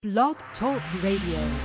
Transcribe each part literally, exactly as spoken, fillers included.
Blog Talk Radio.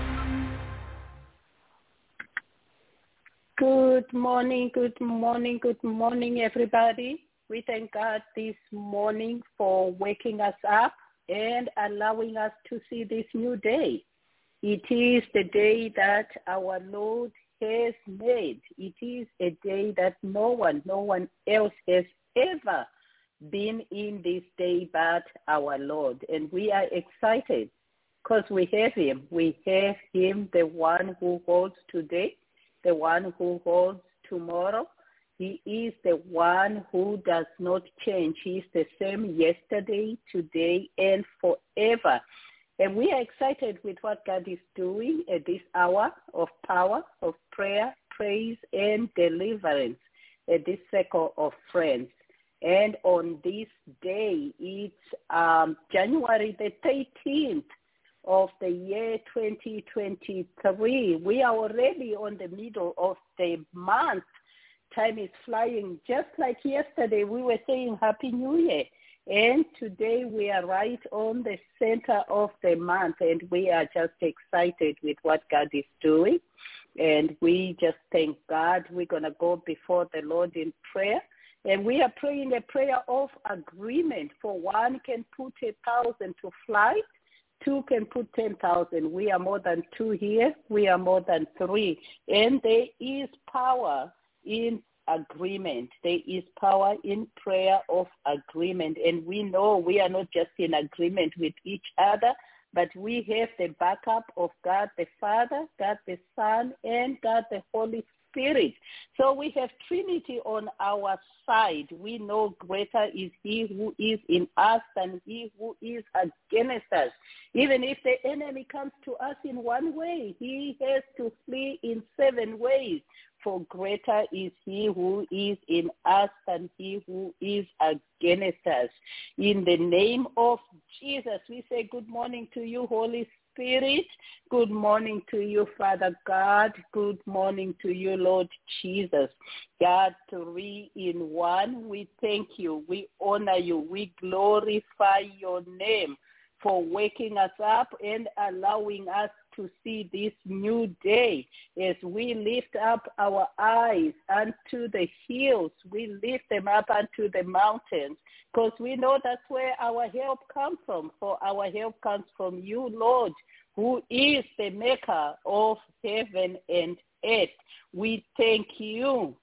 Good morning, good morning, good morning, everybody. We thank God this morning for waking us up and allowing us to see this new day. It is the day that our Lord has made. It is a day that no one, no one else has ever been in this day but our Lord. And we are excited because we have him. We have him, the one who holds today, the one who holds tomorrow. He is the one who does not change. He is the same yesterday, today, and forever. And we are excited with what God is doing at this hour of power, of prayer, praise, and deliverance at this circle of friends. And on this day, it's um, January the thirteenth of the year twenty twenty-three. We are already on the middle of the month. Time is flying. Just like yesterday, we were saying Happy New Year. And today we are right on the center of the month, and we are just excited with what God is doing. And we just thank God. We're going to go before the Lord in prayer. And we are praying a prayer of agreement. For one can put a thousand to flight, two can put ten thousand. We are more than two here. We are more than three. And there is power in agreement. There is power in prayer of agreement. And we know we are not just in agreement with each other, but we have the backup of God the Father, God the Son, and God the Holy Spirit. So we have Trinity on our side. We know greater is he who is in us than he who is against us. Even if the enemy comes to us in one way, he has to flee in seven ways. For greater is he who is in us than he who is against us. In the name of Jesus, we say good morning to you, Holy Spirit. Good morning to you, Father God. Good morning to you, Lord Jesus. God, three in one, we thank you. We honor you. We glorify your name for waking us up and allowing us to see this new day. As we lift up our eyes unto the hills, we lift them up unto the mountains, because we know that's where our help comes from. For our help comes from you, Lord, who is the maker of heaven and earth. We thank you.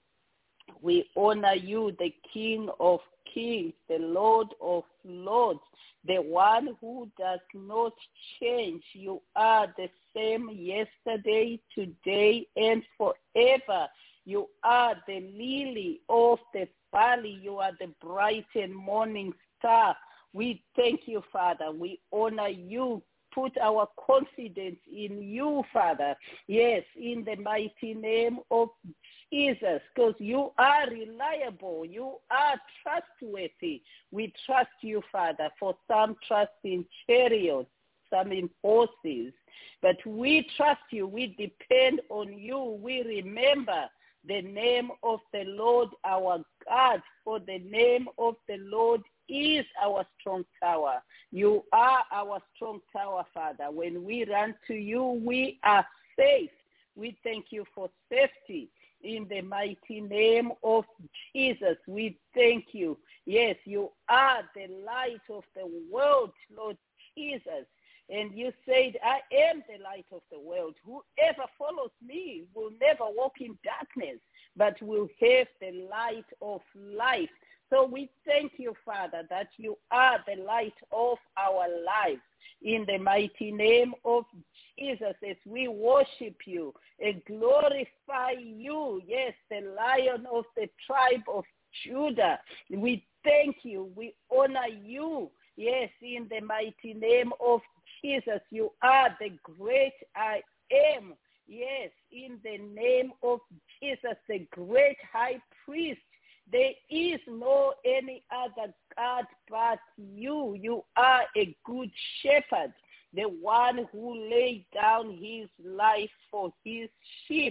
We honor you, the King of kings, the Lord of lords, the one who does not change. You are the same yesterday, today, and forever. You are the lily of the valley. You are the bright and morning star. We thank you, Father. We honor you. Put our confidence in you, Father. Yes, in the mighty name of Jesus, because you are reliable. You are trustworthy. We trust you, Father. For some trust in chariots, some in horses. But we trust you. We depend on you. We remember the name of the Lord our God. For the name of the Lord is our strong tower. You are our strong tower, Father. When we run to you, we are safe. We thank you for safety. In the mighty name of Jesus, we thank you. Yes, you are the light of the world, Lord Jesus. And you said, I am the light of the world. Whoever follows me will never walk in darkness, but will have the light of life. So we thank you, Father, that you are the light of our lives. In the mighty name of Jesus, as we worship you and glorify you, yes, the Lion of the tribe of Judah, we thank you. We honor you. Yes, in the mighty name of Jesus, you are the great I am. Yes, in the name of Jesus, the great high priest. There is no any other God but you. You are a good shepherd, the one who laid down his life for his sheep.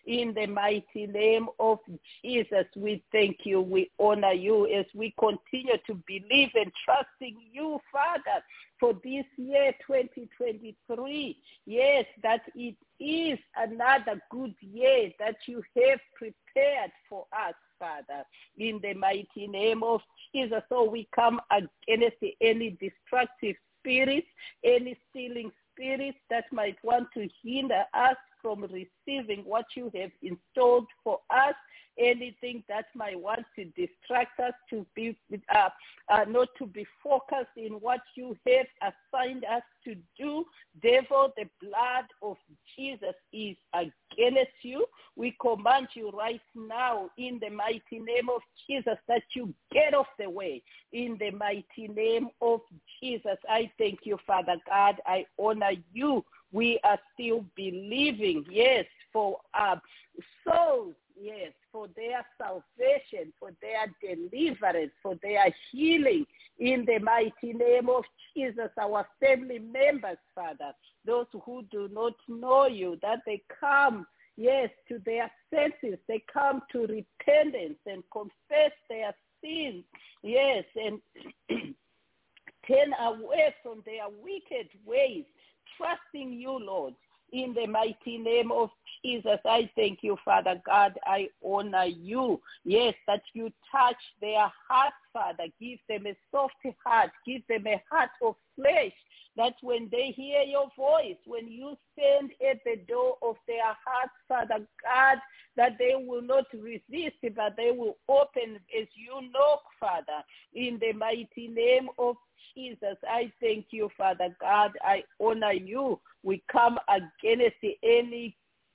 In the mighty name of Jesus, we thank you. We honor you as we continue to believe and trust in you, Father, for this year twenty twenty-three. Yes, that it is another good year that you have prepared for us, Father, in the mighty name of Jesus. So we come against any destructive spirits, any stealing spirits that might want to hinder us from receiving what you have installed for us, anything that might want to distract us to be uh, uh, not to be focused in what you have assigned us to do. Therefore, the blood of Jesus is against you. We command you right now in the mighty name of Jesus that you get off the way. In the mighty name of Jesus, I thank you, Father God. I honor you. We are still believing, yes, for uh, souls, yes, for their salvation, for their deliverance, for their healing. In the mighty name of Jesus, our family members, Father, those who do not know you, that they come, yes, to their senses. They come to repentance and confess their sins, yes, and turn away from their wicked ways, trusting you, Lord. In the mighty name of Jesus, I thank you, Father God. I honor you. Yes, that you touch their hearts, Father. Give them a soft heart. Give them a heart of flesh, that when they hear your voice, when you stand at the door of their hearts, Father God, that they will not resist, but they will open as you knock, Father. In the mighty name of Jesus, I thank you, Father God. I honor you. We come against anything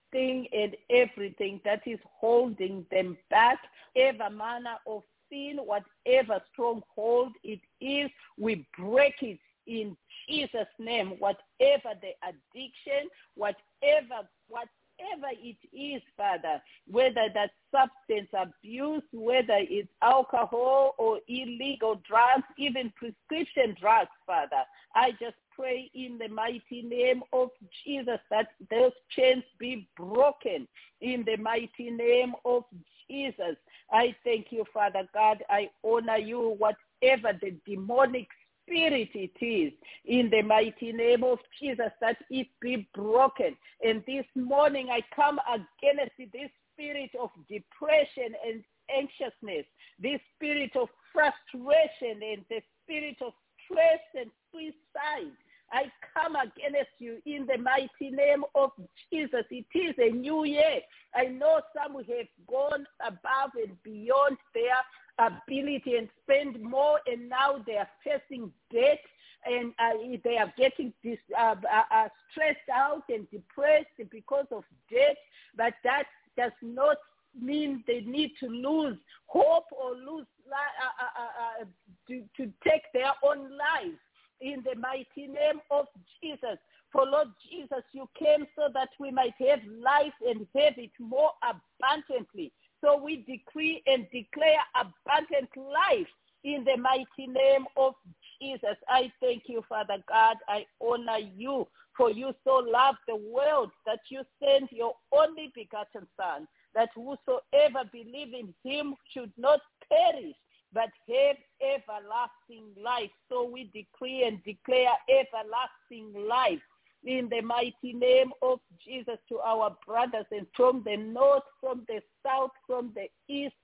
and everything that is holding them back, every manner of sin, whatever stronghold it is, we break it in Jesus' name. Whatever the addiction, whatever, whatever it is, Father, whether that's substance abuse, whether it's alcohol or illegal drugs, even prescription drugs, Father, I just pray in the mighty name of Jesus that those chains be broken in the mighty name of Jesus. I thank you, Father God. I honor you, whatever the demonic spirit it is, in the mighty name of Jesus, that it be broken. And this morning I come against this spirit of depression and anxiousness, this spirit of frustration and the spirit of stress and suicide. I come against you in the mighty name of Jesus. It is a new year. I know some have gone above and beyond their ability and spend more, and now they are facing debt, and uh, they are getting dis, uh, uh, uh, stressed out and depressed because of debt. But that does not mean they need to lose hope or lose uh, uh, uh, uh, to, to take their own lives. In the mighty name of Jesus. For Lord Jesus, you came so that we might have life and have it more abundantly. So we decree and declare abundant life in the mighty name of Jesus. I thank you, Father God. I honor you, for you so loved the world that you sent your only begotten Son, that whosoever believe in him should not perish, but have everlasting life. So we decree and declare everlasting life in the mighty name of Jesus to our brothers, and from the north, from the south, from the east,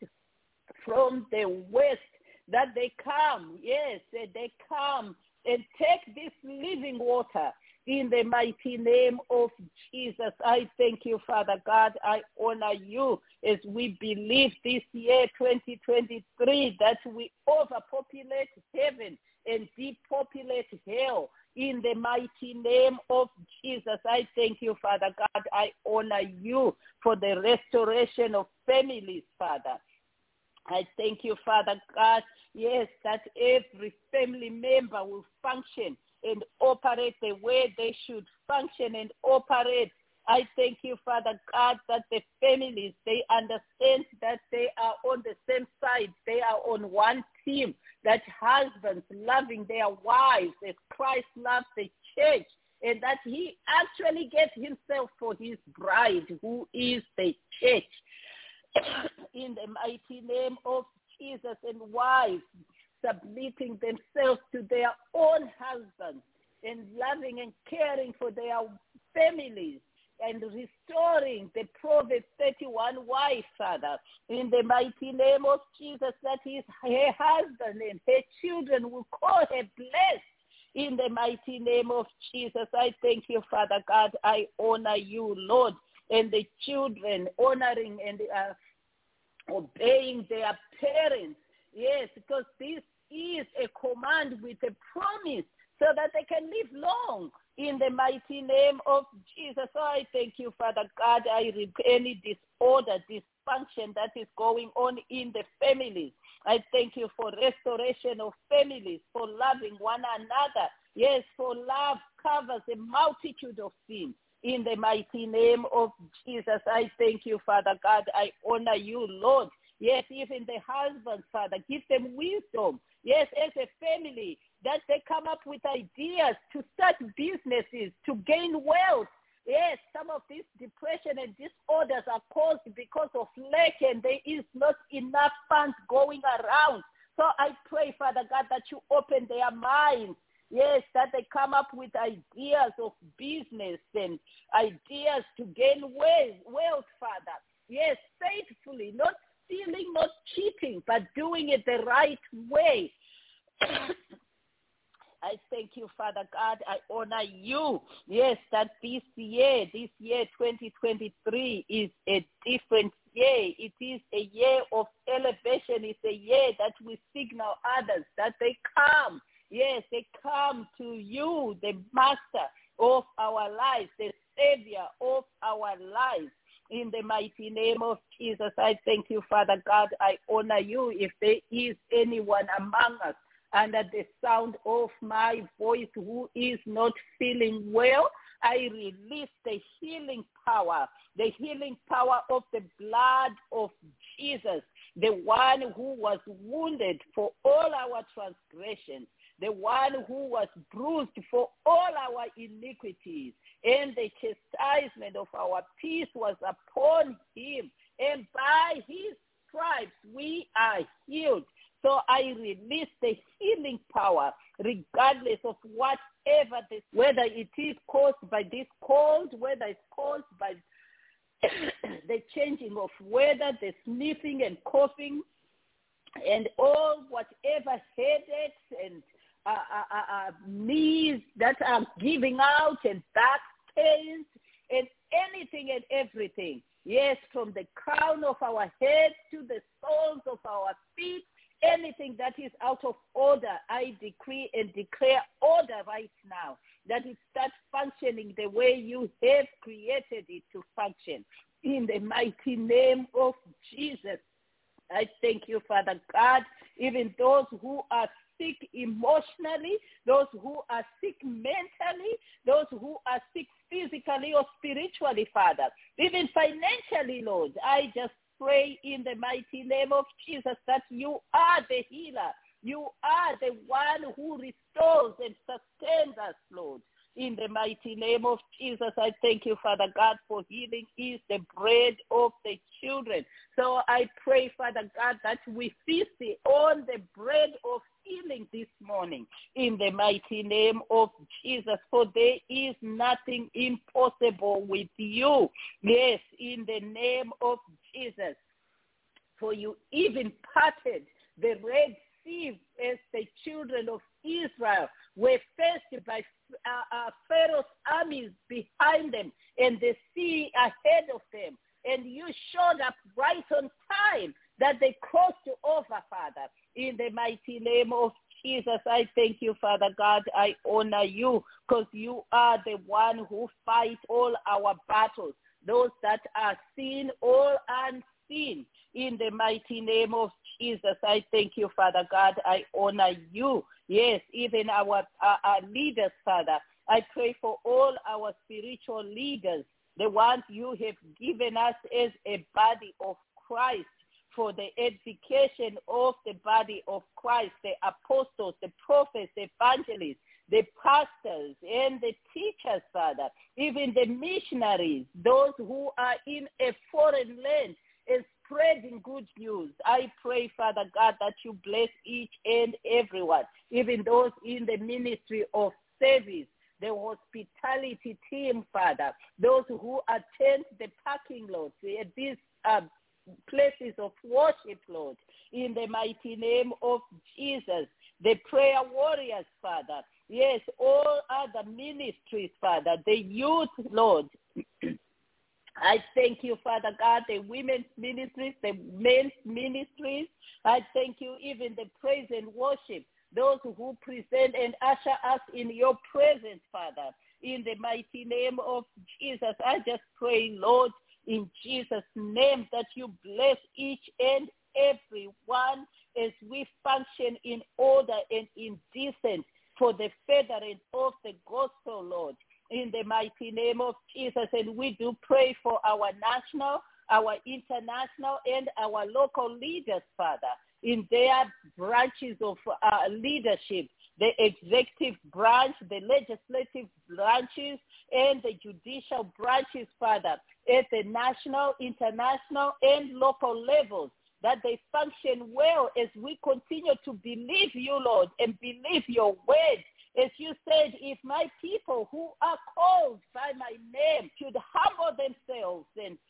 from the west, that they come, yes, that they come and take this living water in the mighty name of Jesus. I thank you, Father God. I honor you as we believe this year, twenty twenty-three, that we overpopulate heaven and depopulate hell. In the mighty name of Jesus, I thank you, Father God. I honor you for the restoration of families, Father. I thank you, Father God, yes, that every family member will function and operate the way they should function and operate. I thank you, Father God, that the families, they understand that they are on the same side. They are on one team, that husbands loving their wives as Christ loves the church, and that he actually gets himself for his bride, who is the church. In the mighty name of Jesus, and wives submitting themselves to their own husbands and loving and caring for their families and restoring the Proverbs thirty-one wife, Father, in the mighty name of Jesus, that is her husband and her children will call her blessed. In the mighty name of Jesus, I thank you, Father God. I honor you, Lord, and the children honoring and uh, obeying their parents. Yes, because this is a command with a promise so that they can live long. In the mighty name of Jesus, so I thank you, Father God. I rebuke any disorder, dysfunction that is going on in the families. I thank you for restoration of families, for loving one another. Yes, for love covers a multitude of sins. In the mighty name of Jesus, I thank you, Father God. I honor you, Lord. Yes, even the husbands, Father, give them wisdom. Yes, as a family, that they come up with ideas to start businesses, to gain wealth. Yes, some of this depression and disorders are caused because of lack and there is not enough funds going around. So I pray, Father God, that you open their minds. Yes, that they come up with ideas of business and ideas to gain wealth, Father. Yes, faithfully, not stealing, not cheating, but doing it the right way. I thank you, Father God. I honor you. Yes, that this year, this year twenty twenty-three is a different year. It is a year of elevation. It's a year that we signal others that they come. Yes, they come to you, the master of our lives, the savior of our lives. In the mighty name of Jesus, I thank you, Father God. I honor you. If there is anyone among us under the sound of my voice who is not feeling well, I release the healing power, the healing power of the blood of Jesus, the one who was wounded for all our transgressions, the one who was bruised for all our iniquities, and the chastisement of our peace was upon him, and by his stripes we are healed. So I release the healing power, regardless of whatever this, whether it is caused by this cold, whether it's caused by the changing of weather, the sniffing and coughing, and all whatever headaches and uh, uh, uh, knees that are giving out and back pains and anything and everything. Yes, from the crown of our heads to the soles of our feet, anything that is out of order, I decree and declare order right now, that it starts functioning the way you have created it to function. In the mighty name of Jesus, I thank you, Father God, even those who are sick emotionally, those who are sick mentally, those who are sick physically or spiritually, Father, even financially, Lord, I just pray in the mighty name of Jesus that you are the healer. You are the one who restores and sustains us, Lord. In the mighty name of Jesus, I thank you, Father God, for healing is the bread of the children. So I pray, Father God, that we feast on the bread of healing this morning in the mighty name of Jesus, for there is nothing impossible with you. Yes, in the name of Jesus, for you even parted the Red Sea as the children of Israel were faced by uh, uh, Pharaoh's armies behind them and the sea ahead of them. And you showed up right on time that they crossed over, Father. In the mighty name of Jesus, I thank you, Father God. I honor you because you are the one who fights all our battles, those that are seen, all unseen. In the mighty name of Jesus, I thank you, Father God. I honor you. Yes, even our, our, our leaders, Father. I pray for all our spiritual leaders, the ones you have given us as a body of Christ, for the edification of the body of Christ, the apostles, the prophets, the evangelists, the pastors and the teachers, Father, even the missionaries, those who are in a foreign land and spreading good news. I pray, Father God, that you bless each and everyone, even those in the ministry of service, the hospitality team, Father, those who attend the parking lots, these uh, places of worship, Lord, in the mighty name of Jesus, the prayer warriors, Father, yes, all other ministries, Father, the youth, Lord, I thank you, Father God, the women's ministries, the men's ministries. I thank you, even the praise and worship, those who present and usher us in your presence, Father. In the mighty name of Jesus, I just pray, Lord, in Jesus' name, that you bless each and every one as we function in order and in decent for the furtherance of the gospel, Lord. In the mighty name of Jesus. And we do pray for our national, our international, and our local leaders, Father, in their branches of uh, leadership, the executive branch, the legislative branches, and the judicial branches, Father, at the national, international, and local levels, that they function well as we continue to believe you, Lord, and believe your word. As you said, if my people who are called by my name should humble themselves and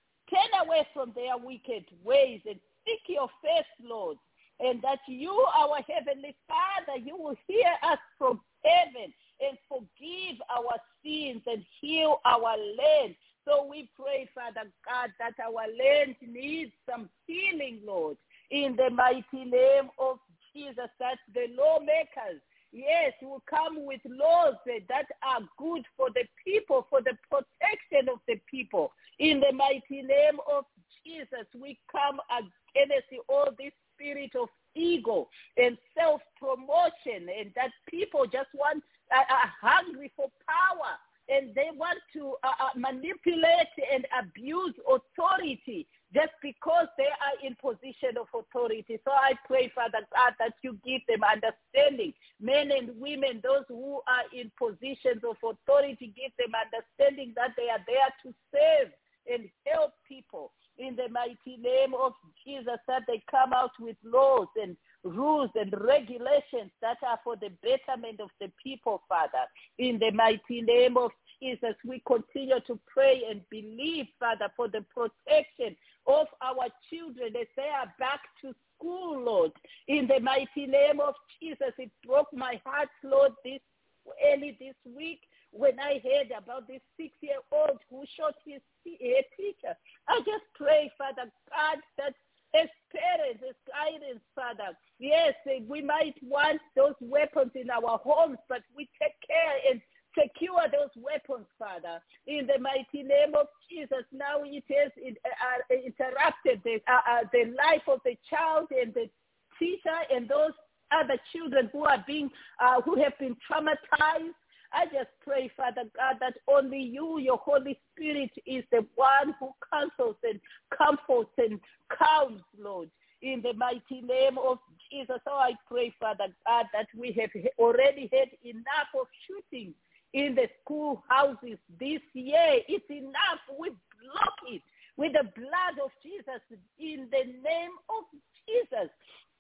turn away from their wicked ways and seek your face, Lord, and that you, our Heavenly Father, you will hear us from heaven and forgive our sins and heal our land. So we pray, Father God, that our land needs some healing, Lord, in the mighty name of Jesus, that the lawmakers, yes, will come with laws that are good for the people, for the protection of the people. In the mighty name of Jesus, we come against all this spirit of ego and self-promotion, and that people just want, uh, are hungry for power, and they want to uh, uh, manipulate and abuse authority just because they are in position of authority. So I pray, Father God, that you give them understanding. Men and women, those who are in positions of authority, give them understanding that they are there to serve and help people. In the mighty name of Jesus, that they come out with laws and rules and regulations that are for the betterment of the people, Father. In the mighty name of Jesus, we continue to pray and believe, Father, for the protection of our children as they are back to school, Lord. In the mighty name of Jesus, it broke my heart, Lord, this early this week when I heard about this six-year-old who shot his a teacher. I just pray, Father God, that as parents, as guidance, Father, yes, we might want those weapons in our homes, but we take care and secure those weapons, Father. In the mighty name of Jesus, now it has uh, interrupted the, uh, uh, the life of the child and the teacher and those other children who are being, uh, who have been traumatized. I just pray, Father God, that only you, your Holy Spirit, is the one who counsels and comforts and calms, Lord, in the mighty name of Jesus. So I pray, Father God, that we have already had enough of shooting in the schoolhouses this year. It's enough. We block it with the blood of Jesus in the name of Jesus.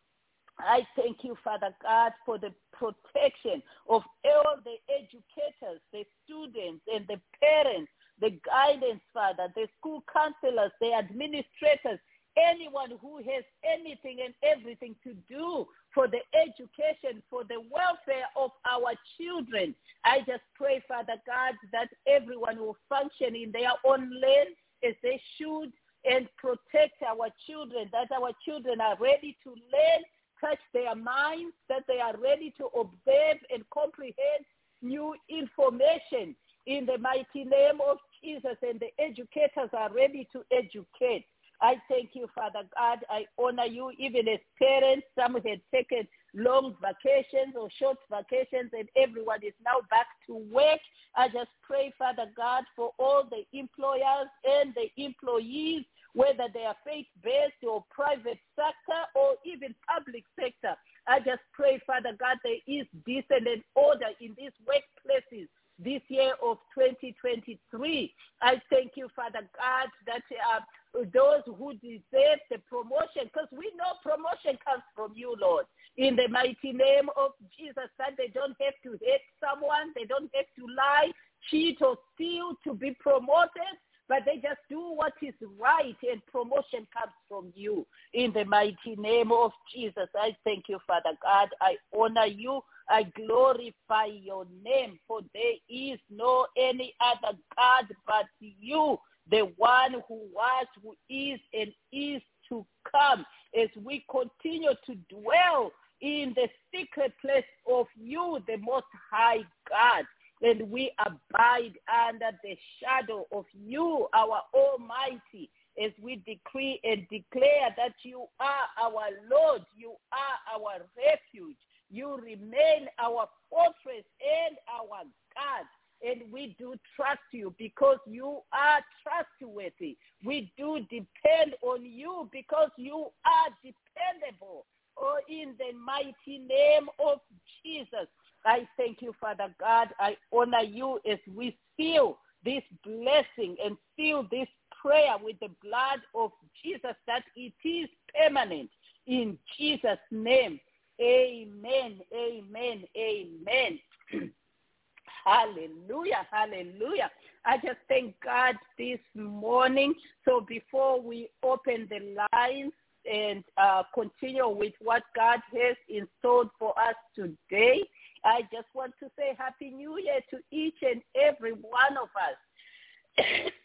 I thank you, Father God, for the protection of all the educators, the students, and the parents, the guidance, Father, the school counselors, the administrators, anyone who has anything and everything to do for the education, for the welfare of our children. I just pray, Father God, that everyone will function in their own lane as they should and protect our children, that our children are ready to learn, touch their minds, that they are ready to observe and comprehend new information in the mighty name of Jesus, and the educators are ready to educate. I thank you, Father God. I honor you even as parents. Some had taken long vacations or short vacations, and everyone is now back to work. I just pray, Father God, for all the employers and the employees, whether they are faith-based or private sector or even public sector. I just pray, Father God, there is decent and order in these workplaces this year of twenty twenty-three. I thank you, Father God, that uh, those who deserve the promotion, because we know promotion comes from you, Lord, in the mighty name of Jesus, that they don't have to hate someone, they don't have to lie, cheat, or steal to be promoted, but they just do what is right, and promotion comes from you. In the mighty name of Jesus, I thank you, Father God. I honor you. I glorify your name, for there is no any other God but you, the one who was, who is, and is to come, as we continue to dwell in the secret place of you, the Most High God. And we abide under the shadow of you, our Almighty, as we decree and declare that you are our Lord, you are our refuge, you remain our fortress and our God. And we do trust you because you are trustworthy. We do depend on you because you are dependable. Oh, in the mighty name of Jesus, I thank you, Father God. I honor you as we seal this blessing and seal this prayer with the blood of Jesus, that it is permanent. In Jesus' name, amen, amen, amen. Hallelujah, hallelujah. I just thank God this morning. So before we open the lines and uh, continue with what God has in store for us today, I just want to say Happy New Year to each and every one of us.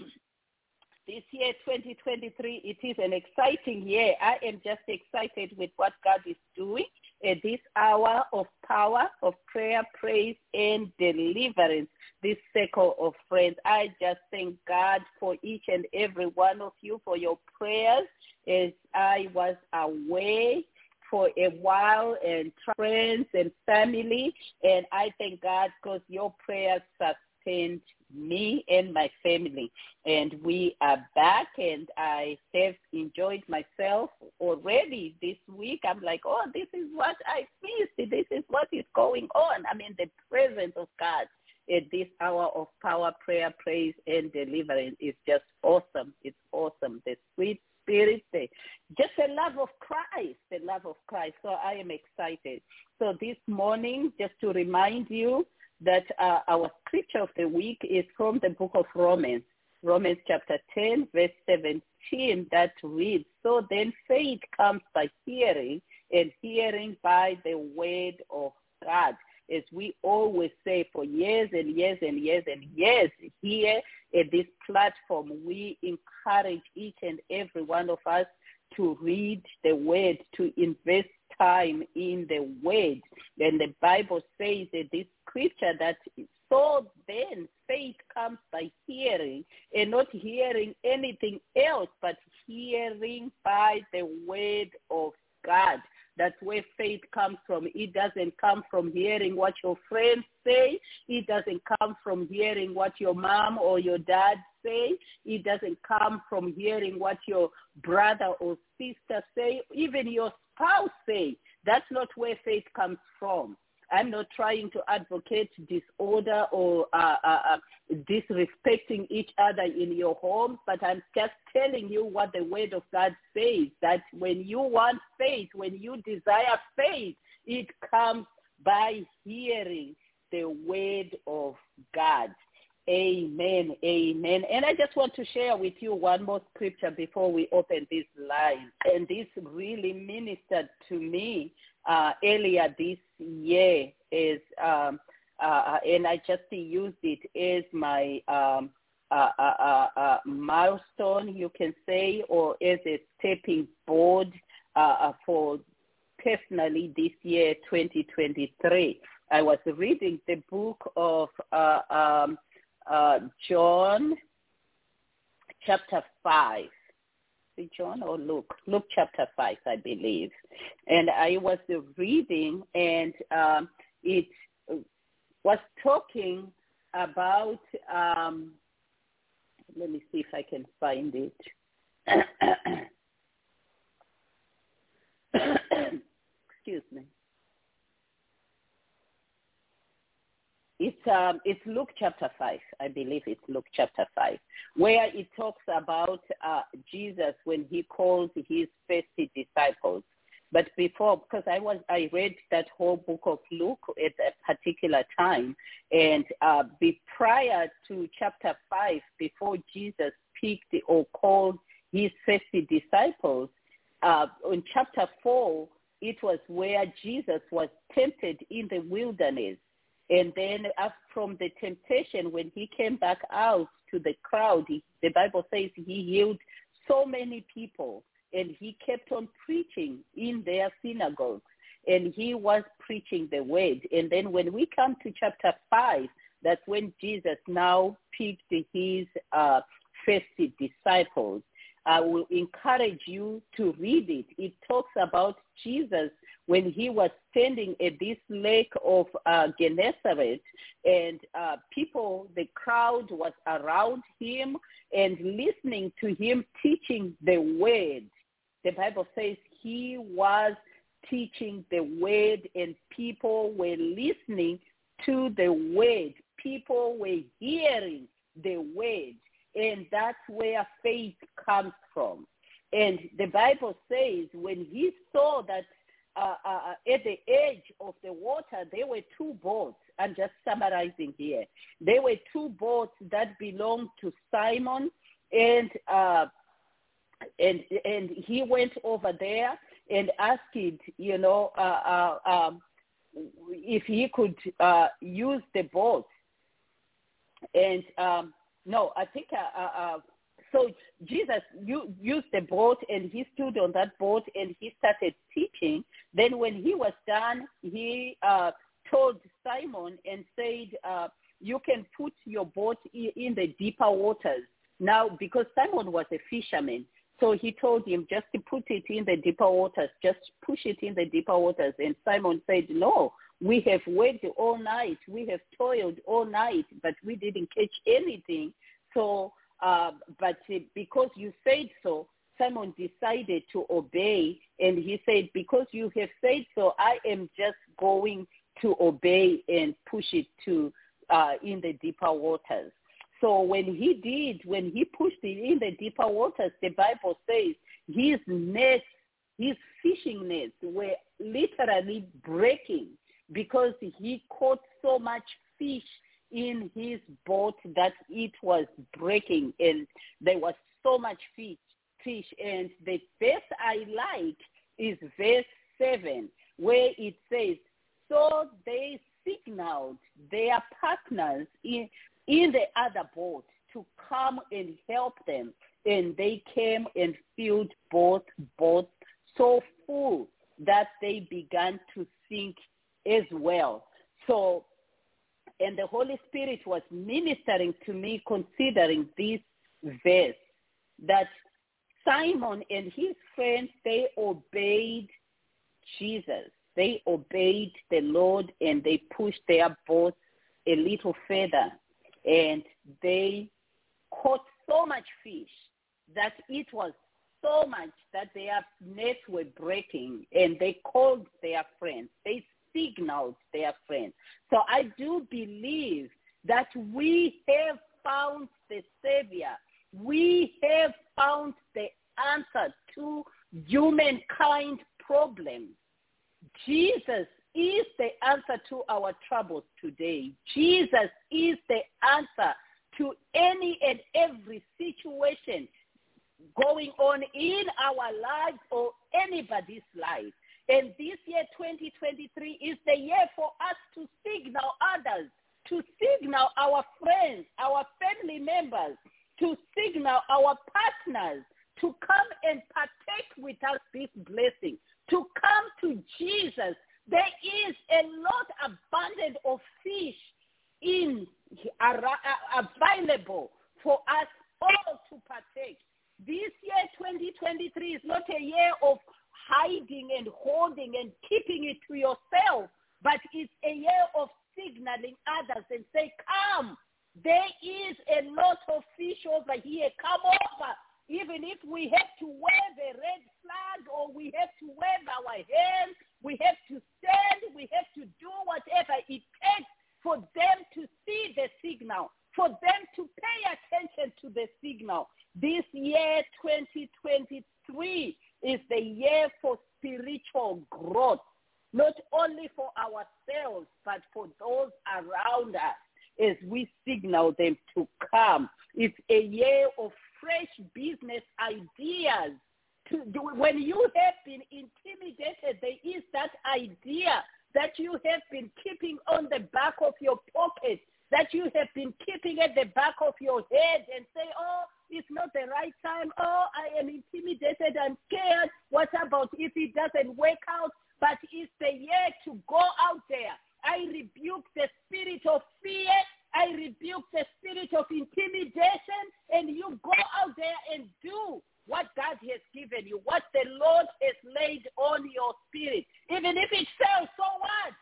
This year, twenty twenty-three, it is an exciting year. I am just excited with what God is doing at this hour of power, of prayer, praise, and deliverance, this circle of friends. I just thank God for each and every one of you for your prayers as I was away for a while, and friends and family, and I thank God because your prayers sustained me and my family, and we are back, and I have enjoyed myself already this week. I'm like, oh, this is what I missed. This is what is going on. I'm in the presence of God at this hour of power, prayer, praise, and deliverance. It's just awesome. It's awesome. The sweet Spirit, the, just the love of Christ, the love of Christ. So I am excited. So this morning, just to remind you that uh, our scripture of the week is from the book of Romans, Romans chapter ten, verse seventeen, that reads, so then faith comes by hearing, and hearing by the word of God. As we always say for years and years and years and years here at this platform, we encourage each and every one of us to read the word, to invest time in the word. And the Bible says that this scripture that so then faith comes by hearing, and not hearing anything else, but hearing by the word of God. That's where faith comes from. It doesn't come from hearing what your friends say. It doesn't come from hearing what your mom or your dad say. It doesn't come from hearing what your brother or sister say, even your spouse say. That's not where faith comes from. I'm not trying to advocate disorder or uh, uh, uh, disrespecting each other in your home, but I'm just telling you what the word of God says, that when you want faith, when you desire faith, it comes by hearing the word of God. Amen, amen. And I just want to share with you one more scripture before we open this line. And this really ministered to me uh, earlier this year, is, um, uh, and I just used it as my um, uh, uh, uh, uh, milestone, you can say, or as a stepping board uh, for personally this year, twenty twenty-three. I was reading the book of uh, um, uh, John chapter five. Is it John or Luke? Luke chapter five, I believe. And I was reading, and um, it was talking about, um, let me see if I can find it. Excuse me. It's um, it's Luke chapter five. I believe it's Luke chapter five, where it talks about uh, Jesus when he called his first disciples. But before, because I was, I read that whole book of Luke at a particular time, and uh, be prior to chapter five, before Jesus picked or called his first disciples, uh, in chapter four, it was where Jesus was tempted in the wilderness. And then from the temptation, when he came back out to the crowd, he, the Bible says he healed so many people. And he kept on preaching in their synagogues, and he was preaching the word. And then when we come to chapter five, that's when Jesus now picked his uh, first disciples. I will encourage you to read it. It talks about Jesus when he was standing at this lake of uh, Gennesaret, and uh, people, the crowd was around him and listening to him teaching the word. The Bible says he was teaching the word, and people were listening to the word. People were hearing the word, and that's where faith comes from. And the Bible says when he saw that uh, uh, at the edge of the water, there were two boats. I'm just summarizing here. There were two boats that belonged to Simon, and uh, And and he went over there and asked, you know, uh, uh, um, if he could uh, use the boat. And um, no, I think uh, uh, so. Jesus u- used the boat, and he stood on that boat, and he started teaching. Then when he was done, he uh, told Simon and said, uh, "You can put your boat in the deeper waters now," because Simon was a fisherman. So he told him just to put it in the deeper waters, just push it in the deeper waters. And Simon said, "No, we have worked all night. We have toiled all night, but we didn't catch anything. So, uh, but because you said so," Simon decided to obey. And he said, "Because you have said so, I am just going to obey and push it to uh, in the deeper waters." So when he did, when he pushed it in the deeper waters, the Bible says his nets, his fishing nets were literally breaking because he caught so much fish in his boat that it was breaking, and there was so much fish. fish. And the verse I like is verse seven, where it says, "So they signaled their partners in in the other boat to come and help them. And they came and filled both boats so full that they began to sink as well." So, and the Holy Spirit was ministering to me considering this verse, that Simon and his friends, they obeyed Jesus. They obeyed the Lord, and they pushed their boats a little further. And they caught so much fish that it was so much that their nets were breaking, and they called their friends. They signaled their friends. So I do believe that we have found the Savior. We have found the answer to humankind problems. Jesus is the answer to our troubles today. Jesus is the answer to any and every situation going on in our lives or anybody's life. And this year, twenty twenty-three, is the year for us to signal others, to signal our friends, our family members, to signal our partners to come and partake with us this blessing, to come to Jesus. There is a lot abundant of fish in uh, available for us all to partake. This year, twenty twenty-three, is not a year of hiding and holding and keeping it to yourself, but it's a year of signaling others and say, "Come, there is a lot of fish over here. Come over." Even if we have to wave a red flag or we have to wave our hands, we have to stand, we have to do whatever it takes for them to see the signal, for them to pay attention to the signal. This year, twenty twenty-three, is the year for spiritual growth, not only for ourselves, but for those around us as we signal them to come. It's a year of fresh business ideas. To do, when you have been intimidated, there is that idea that you have been keeping on the back of your pocket, that you have been keeping at the back of your head and say, oh, it's not the right time. Oh, I am intimidated. I'm scared. What about if it doesn't work out? But it's the year to go out there. I rebuke the spirit of fear. I rebuke the spirit of intimidation. And you go out there and do what God has given you, what the Lord has laid on your spirit. Even if it fails, so what?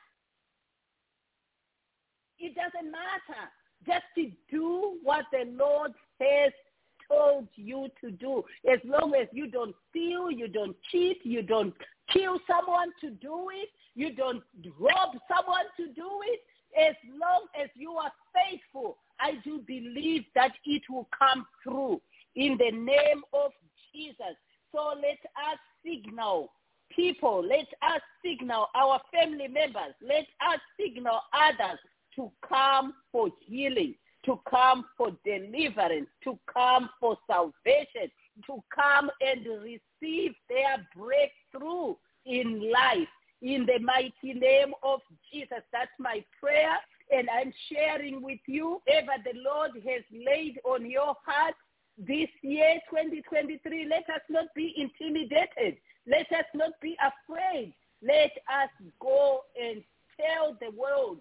It doesn't matter. Just to do what the Lord has told you to do. As long as you don't steal, you don't cheat, you don't kill someone to do it, you don't rob someone to do it, as long as you are faithful, I do believe that it will come through in the name of Jesus. So let us signal people, let us signal our family members, let us signal others to come for healing, to come for deliverance, to come for salvation, to come and receive their breakthrough in life. In the mighty name of Jesus, that's my prayer, and I'm sharing with you whatever the Lord has laid on your heart this year, twenty twenty-three. Let us not be intimidated. Let us not be afraid. Let us go and tell the world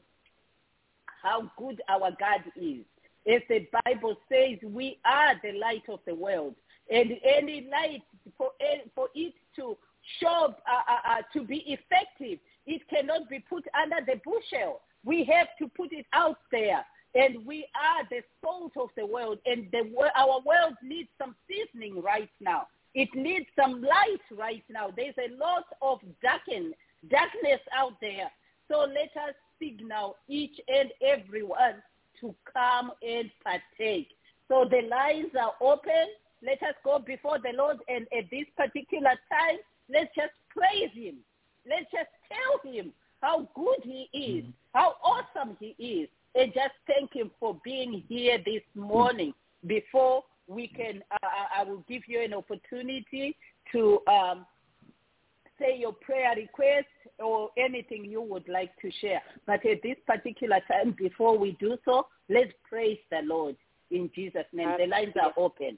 how good our God is. As the Bible says, we are the light of the world. And any light, for, for it to show, uh, uh, uh, to be effective, it cannot be put under the bushel. We have to put it out there. And we are the salt of the world. And the, our world needs some seasoning right now. It needs some light right now. There's a lot of darken, darkness out there. So let us signal each and every one to come and partake. So the lines are open. Let us go before the Lord, and at this particular time, let's just praise him. Let's just tell him how good he is, how awesome he is, and just thank him for being here this morning. Before we can, uh, I will give you an opportunity to um, say your prayer request or anything you would like to share. But at this particular time, before we do so, let's praise the Lord in Jesus' name. The lines are open.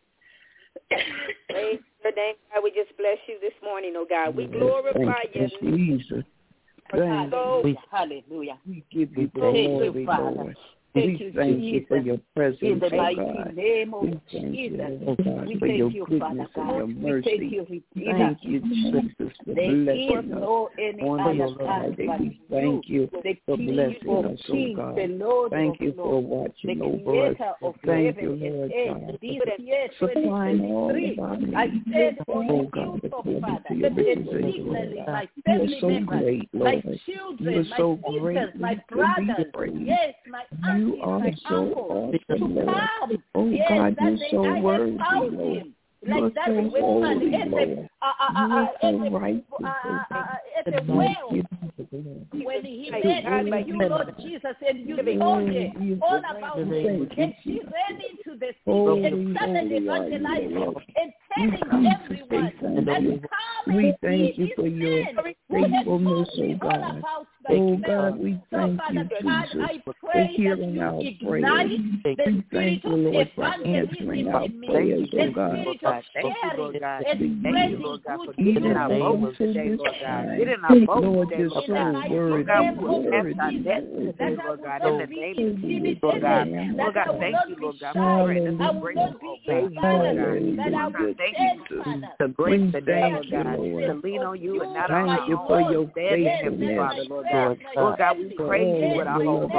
Praise your name, God. We just bless you this morning, oh God. We glorify you. Jesus. Hallelujah. Hallelujah. We give you glory, Lord. Thank we you, thank Jesus. you for your presence, in the oh mighty God. name of we thank Jesus. You, oh God, we for thank your you, goodness Father and your God. mercy. We thank you, Redeemer. Thank you, Jesus, for there blessing is us. no any On other this God Friday, but we thank you the for King blessing of us, oh Kings, God. the Lord Thank of you for Lords, watching the over us. Creator of Thank heaven you, Lord and God, earth. This year, supplying all twenty twenty-three, of our I needs. said for Oh the God, youth of according Father, to your and riches and particularly glory. my You are family so members, great, my Lord. children, You are my so sisters, great. my to be brothers, praised. yes, my aunties, You are my so uncles, awesome, to Lord. come. Oh yes, God, that you're they, so I have worthy, found Lord. him. You are Like that so woman holy, at the, Lord. uh, uh, uh, You uh, are at so the, righteous, uh, oh uh, God. at the Thank well. you. When he Thank met God, with like you, you. Lord Jesus, and you Oh, told her you- all about Thank him, you, and she Jesus. ran into the city Holy, and started holy are you, evangelizing Lord. and We telling come to everyone say thank that you. come We and thank see you this for your man who has faithfulness, told me oh all God. about Oh myself. God, we So, thank Father you, God, Jesus, I for pray that hearing you our ignite prayers. the We spirit thank you, of Lord, for evangelism answering our in me, prayers, the oh God. spirit of Thank you, Lord sharing God. and We Thank spreading you, Lord God, good for getting news in our Even of boats until today, this Lord God. time, Get in our boats Lord, today, you're Lord in the God. so mighty Lord worthy, God, name we will of cast our worthy, nets Jesus, that today, worthy. I Lord will God, not in the Oh, be name of Jesus, worthy is Lord the God. intimidated, Lamb that Lord of God, I will God. thank not you, be Lord God, for shy, granting us the I grace will Hallelujah. not to be obey you, Lord embarrassed, God. that I Lord God, Hallelujah, will thank you stand, Jesus. Father, to to grace We today, bear thank Lord you, the God, Lord. to witness lean of on you and you, not on Thank my our you own for Lord. your understanding, Yes, Heavenly that faithfulness, my Father, Lord God. friends, my Lord God, we family, for praise you all with yes, our the my whole love our heart. neighbors,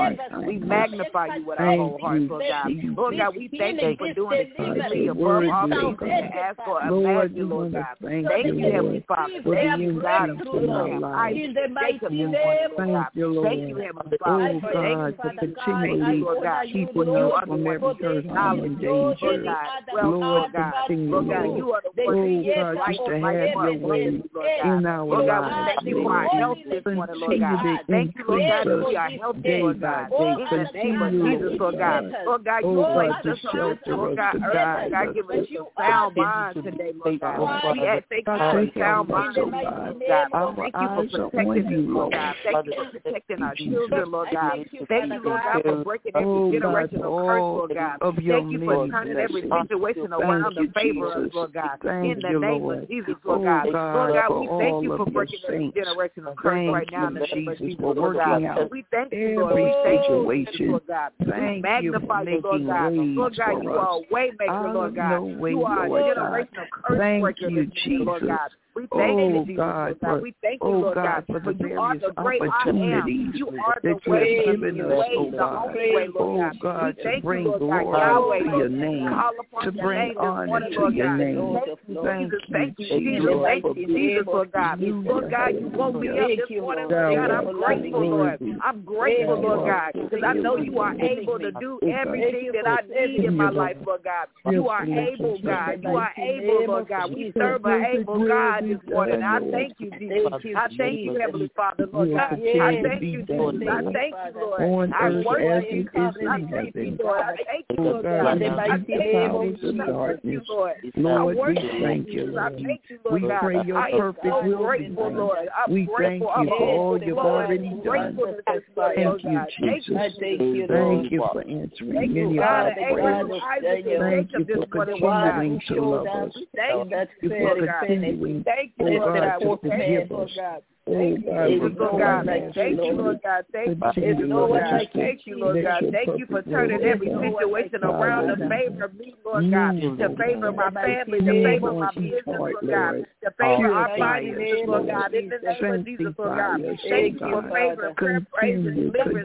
God. We magnify you with our whole heart, Lord God. Lord God, we thank you for doing exceedingly above all things we can ask for or imagine, Lord God. Thank you, Heavenly Father. Thank you, God of Abraham, Isaac, Jacob, Lord God. Thank you, Heavenly Father. Oh God, for continually Lord God, keeping us from every hurt, harm, and danger. Lord, continually, you are the oh God, just to have your way in our Lord God, lives. we thank you for our health this morning, Lord God. Thank you, Lord God, that we are healthy, Lord God. In the name of Jesus, Lord God. Lord God, you placed us on this, Lord God, earth, God, give us a sound mind today, Lord God. We ask, thank you for a sound mind, Lord God. Thank you for protecting us, Lord God. Thank you for protecting our children, Lord God. Thank you, Lord God, for breaking every generational curse, Lord God. Thank you for turning every situation around to favor us, Lord God. In the name of Jesus, Lord God. Lord God, we thank you for breaking every generational curse right now in the name of Jesus, Lord God. We thank you, Lord. We thank you, Lord God. We magnify you, Lord God. Lord God, you are a way maker, Lord God. You are a generational curse breaker, Lord God. We thank oh, you, Jesus, God, Lord God. for, We thank you, oh, Lord God, God, for the for you are the great I am. You are the that way, you have given the us, way, oh, the God. only way, Lord God. Oh, God, we to thank bring you, Lord God, glory Yahweh, to your name, call upon to your bring name honor morning, to Lord your God. name. Thank you, Thank thank you, you, Jesus, thank you, Jesus, Lord God. Lord God, you woke me up this morning, Lord God. I'm grateful, Lord. I'm grateful, Lord God, because I know you are able to do everything that I need in my life, Lord God. You are able, God. You are able, Lord God. We serve an able God this morning. I thank you, Jesus. I thank you, Heavenly Father, Lord God. I thank you, Jesus. I thank you, Lord. I worship you, Jesus. I thank you, Lord. I thank you, Lord God. I thank you, Jesus. I thank you, Lord. Lord, we thank you, I Lord. thank you, Lord We God. pray your I am perfect so will be grateful, done. Lord. I'm We thank grateful. you I'm for all you've already done. grateful to this Thank you, Thank you, Jesus. thank you, Thank you for answering Thank many you, of God. our prayers. Thank you Thank you for continuing to love us. Thank Thank you for continuing, Thank you, oh Lord God, God. to forgive us. Oh God, we Lord God. Thank you, Lord God. Thank you, Lord God. Thank you, Lord God. Thank you for turning every situation around to favor me, Lord God, to favor my family, to favor my business, Lord God, to favor our finances, Lord God. In the name of Jesus, Lord God. Thank you for favor, prayer, praise, and deliverance.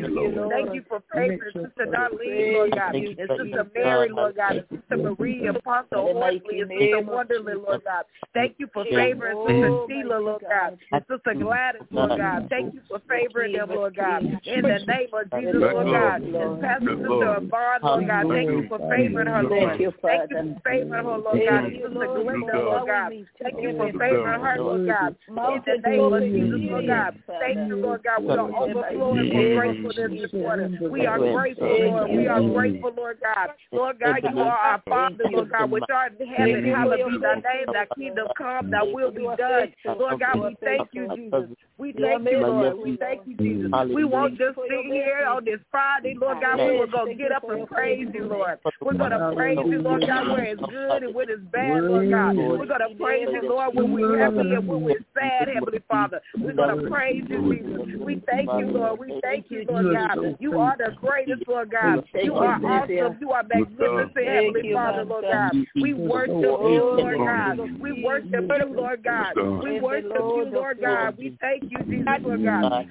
Thank you for favor, Sister Darlene, Lord God, and Sister Mary, Lord God, and Sister Marie, Apostle Horsley, and Sister Wonderland, Lord God. Thank you for favoring Sister Sheila, Lord God. Sister Gladys, Lord God. Thank you for favoring them, Lord God. In the name of Jesus, Lord God. And Pastor Sister Yvonne, Lord God, thank you for favoring her, Lord. Thank you for favoring her, Lord God. Sister Glenda, Lord God. Thank you for favoring her, Lord God. In the name of Jesus, Lord God. Thank you, Lord God. We are overflowing with gratefulness this morning. We are grateful, Lord. We are grateful, Lord God. Lord God, you are our Father, Lord God, which art in heaven. Hallowed be thy name, thy kingdom come, thy will be done. Lord God, we thank you, Jesus. We thank you, Lord. We thank you, Jesus. We won't just sit here on this Friday, Lord God. We will go get up and praise you, Lord. We're going to praise you, Lord God, where it's good and when it's bad, Lord God. We're going to praise you, Lord, when we're happy and when we're sad, Heavenly Father. We're going to praise you, Jesus. We thank you, Lord. We thank you, Lord God. You are the greatest, Lord God. You are awesome. You are magnificent, Heavenly Father, Lord God. We worship you, Lord God. We worship you, Lord God. We worship you, Lord God. We thank you, Jesus, Lord God.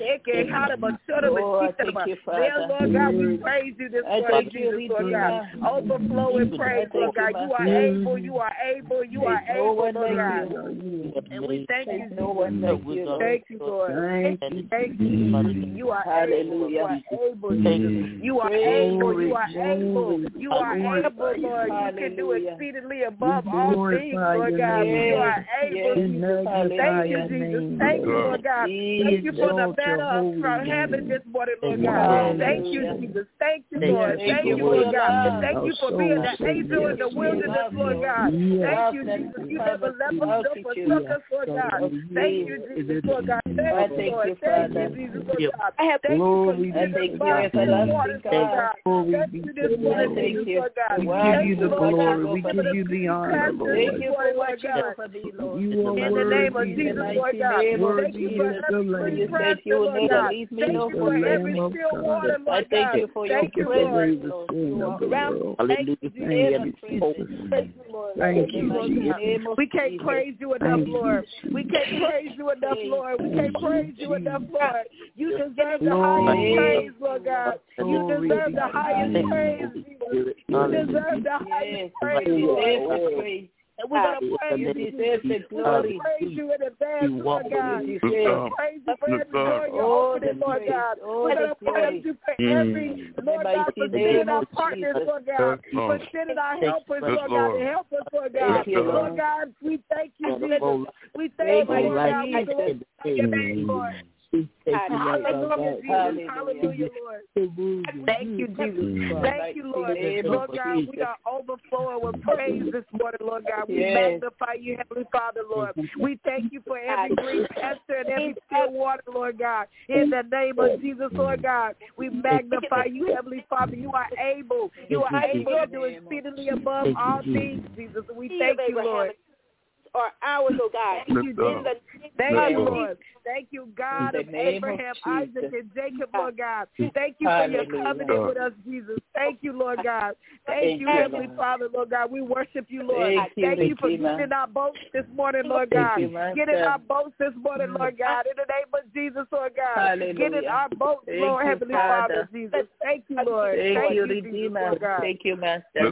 Lord, thank you, Father. Lord God, we praise you this morning, Jesus, Lord God. Overflow in praise, Lord God. You are able, you are able, you are able, Lord God. And we thank you, no one like you. Thank you, Lord. Thank you, thank you. You are able, you are able, Jesus. You are able, you are able, you are able, Lord. You can do exceedingly above all things, Lord God. You are able, Jesus. Thank you, Jesus. Thank you, Lord God. Thank you for the banner from heaven this morning, Lord God. Thank you, Jesus. Thank you, Lord. Thank you, Lord God. Thank you for being the angel in the wilderness, Lord God. Thank you, Jesus. You never left us up or took us, Lord God. Thank you, Jesus, Lord God. Thank you, Lord. Thank you, Jesus, Lord God. I have thank you for giving us life this morning, Lord God. Thank you this morning, Jesus, Lord God. We give you the glory. We give you the honor, Lord. Thank you for what you do for me, Lord. You are in the name of Jesus, Lord God. Thank you for every prayer, Lord God. Thank you for every still water, Lord God. Thank you for your presence, Lord. Thank you, Jesus. Thank you, Lord. Thank you, Lord God. We can't praise you enough, Lord. We can't praise you enough, Lord. We can't praise you enough, Lord. You deserve the highest praise, Lord God. You deserve the highest praise, Jesus. You deserve the highest praise, Lord. And we're going to praise you. You deserve the glory. Praise you in advance, Lord God. We're going to praise you for every door you're opening, Lord God. We're going to praise you for every, Lord God, for sending our partners, Lord God, for sending our helpers, Lord God, to help us, Lord God. Lord God, we thank you, Jesus. We thank you, Lord God. We glorify your name, Lord. Hallelujah, Jesus. Hallelujah, Lord. Thank you, Jesus. Thank you, Lord. Lord God, we are overflowing with praise this morning, Lord God. We magnify you, Heavenly Father, Lord. We thank you for every green pasture and every still water, Lord God. In the name of Jesus, Lord God, we magnify you, Heavenly Father. You are able. You are able to do exceedingly above all things, Jesus. We thank you, Lord. Or ours, oh God. Thank you, Jesus. Thank you, Lord. Thank you, God of Abraham, Isaac, and Jacob, Lord God. Thank you for your covenant with us, Jesus. Thank you, Lord God. Thank you, Heavenly Father, Lord God. We worship you, Lord. Thank you for getting our boats this morning, Lord God. Getting our boats this morning, Lord God. In the name of Jesus, Lord God. Getting our boats, Lord, Heavenly Father, Jesus. Thank you, Lord. Thank you, Redeemer. Thank you, Master.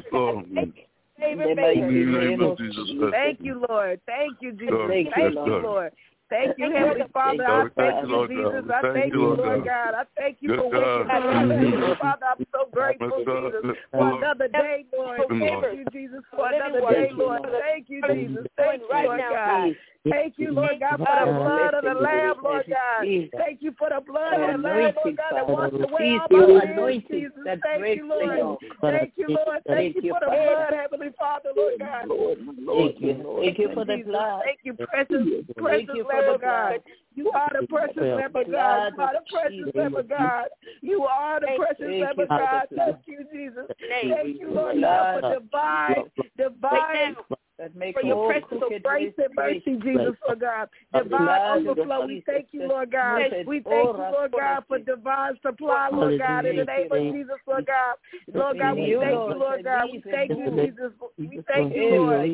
Favor, favor. Thank you, Lord. Thank you, Jesus. Thank you, Lord. Thank you, Heavenly Father. I thank you, Jesus. I thank you, Lord God. I thank you for waking us up, Heavenly Father. I'm so grateful, Jesus, for another day, Lord. Thank you, Jesus, for another day, Lord. Thank you, Jesus. Thank you, Lord God. Thank you, Lord God, for the blood of the Lamb, Lord God. Thank you for the blood of the Lamb, Lord God, that washed away all my sins, Jesus. Thank you, Lord. Thank you, Lord. Thank you for the blood, Heavenly Father, Lord God. Thank you. Thank you for the blood. Thank you, precious, precious Lamb of God. You are the precious Lamb of God. You are the precious Lamb of God. You are the precious Lamb of God. Thank you, Jesus. Thank you, Lord God, for divine, divine. For your precious grace and mercy, Jesus, Lord God. Divine overflow. We thank you, Lord God. We thank you, Lord God, for divine supply, Lord God. In the name of Jesus, Lord God. Lord God, we thank you, Lord God. We thank you, Jesus. We thank you, Lord.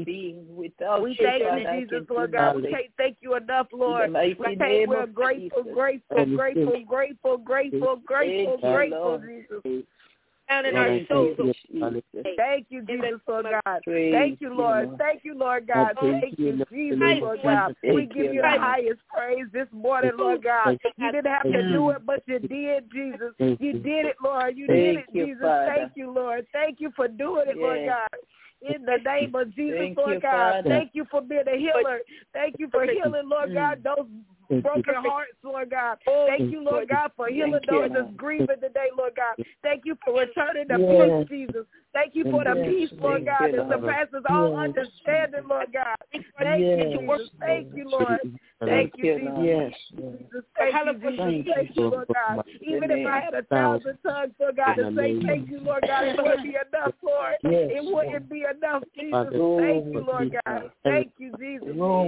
We thank you, Jesus, Lord God. We can't thank you enough, Lord. We can't, we're grateful, grateful, grateful, grateful, grateful, grateful, grateful, Jesus. Down in our souls. Thank you, Jesus, Lord God. Thank you, Lord. Thank you, Lord God. Thank you, Jesus, Lord God. We give you the highest praise this morning, Lord God. You didn't have to do it, but you did, Jesus. You did it, Lord. You did it, Jesus. Thank you, Lord. Thank you for doing it, Lord God. In the name of Jesus, Lord God. Thank you for being a healer. Thank you for healing, Lord God, those broken hearts, Lord God. Thank you, Lord God, for healing those that's grieving today, Lord God. Thank you for returning the peace, Jesus. Thank you for the peace, Lord God, that surpasses all understanding, Lord God. Thank you, Jesus. Thank you, Lord. Thank you, Jesus. Jesus. Thank you, Jesus. Thank you, Lord God. Even if I had a thousand tongues, Lord God, to say thank you, Lord God, it wouldn't be enough, Lord. It wouldn't be enough, Jesus. Thank you, Lord God. Thank you, Jesus.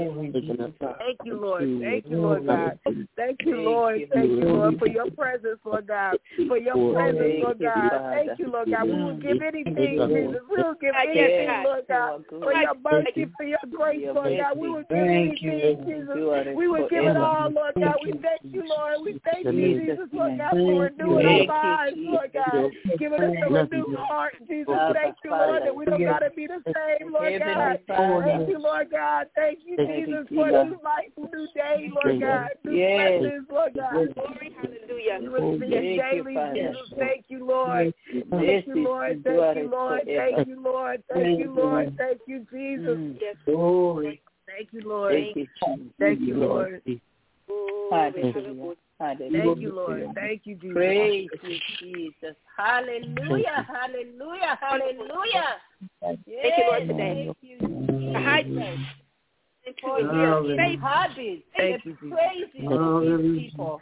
Thank you, Lord. Thank you, Lord God. Thank you, Lord. Thank you, Lord, for your presence, Lord God. For your presence, Lord God. Thank you, Lord God. We will give anything, Jesus. We will give anything, Lord God, for your mercy, for your grace, Lord God. We will give anything, Jesus. We will give it all, Lord God. We thank you, Lord. We thank you, Jesus, Lord God, for renewing our lives, Lord God. Giving us a renewed heart, Jesus. Thank you, Lord, that we don't got to be the same, Lord God. Thank you, Lord God. Thank you, Jesus, for this life, new day, Lord God. New blessings, Lord God. Glory, hallelujah. We receive daily, Jesus. Thank you, Lord. Thank you, Lord. Thank you, Lord. Thank you, Lord. Thank you, Lord. Thank you, Jesus. Glory. Thank you, Lord. Thank you, Thank you, Lord. Hallelujah. Thank you, Lord. Thank you, Jesus. Praise you, Jesus. Hallelujah. Hallelujah. Hallelujah. Thank you, Lord, today. Thank you, Jesus. For your faith habits and the praises of these people.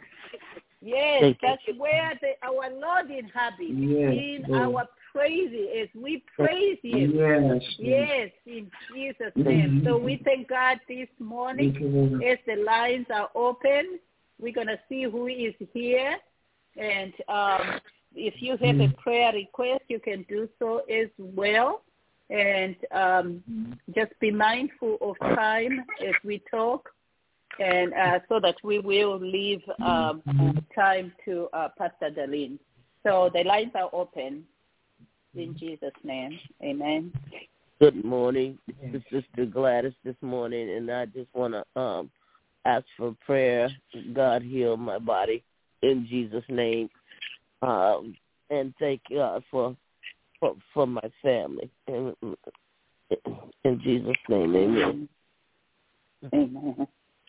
Yes, that's where the, our Lord inhabits, in our praises, as we praise Him. Yes, yes, in Jesus' name. So we thank God this morning as the lines are open. We're going to see who is here. And um, if you have a prayer request, you can do so as well. And um, just be mindful of time as we talk, and uh, so that we will leave um, time to uh, Pastor Darlene. So the lines are open in Jesus' name. Amen. Good morning. This is Sister Gladys this morning, and I just want to um, ask for prayer. God heal my body in Jesus' name, um, and thank God for, for for my family. In, in Jesus' name, amen. Amen.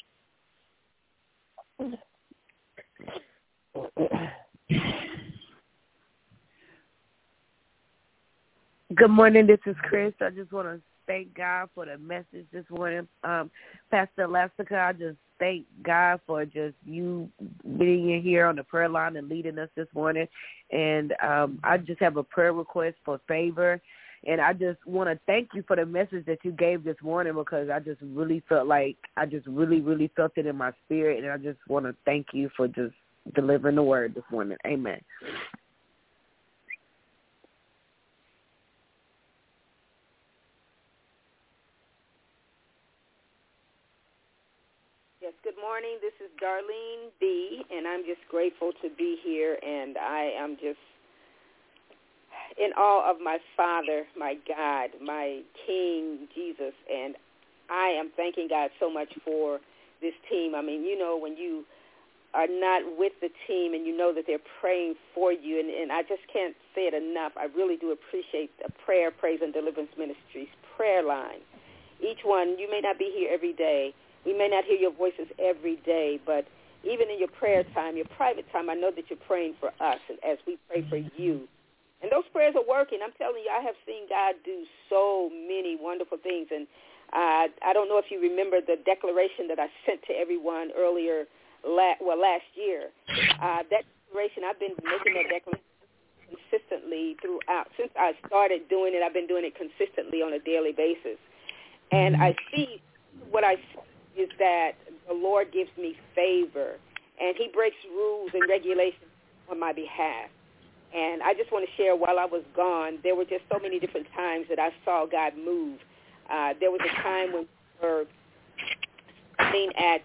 Good morning. This is Chris. I just want to thank God for the message this morning. Um, Pastor Elastica, I just thank God for just you being in here on the prayer line and leading us this morning. And um, I just have a prayer request for favor. And I just want to thank you for the message that you gave this morning, because I just really felt like I just really, really felt it in my spirit. And I just want to thank you for just delivering the word this morning. Amen. Yes, good morning. This is Darlene B., and I'm just grateful to be here, and I am just in awe of my Father, my God, my King, Jesus, and I am thanking God so much for this team. I mean, you know, when you are not with the team and you know that they're praying for you, and, and I just can't say it enough. I really do appreciate the Prayer, Praise, and Deliverance Ministries prayer line. Each one, you may not be here every day. We may not hear your voices every day, but even in your prayer time, your private time, I know that you're praying for us and as we pray for you. And those prayers are working. I'm telling you, I have seen God do so many wonderful things. And uh, I don't know if you remember the declaration that I sent to everyone earlier, la- well, last year. Uh, that declaration, I've been making that declaration consistently throughout. Since I started doing it, I've been doing it consistently on a daily basis. And I see what I see is that the Lord gives me favor, and he breaks rules and regulations on my behalf. And I just want to share, while I was gone, there were just so many different times that I saw God move. Uh, there was a time when we were sitting at,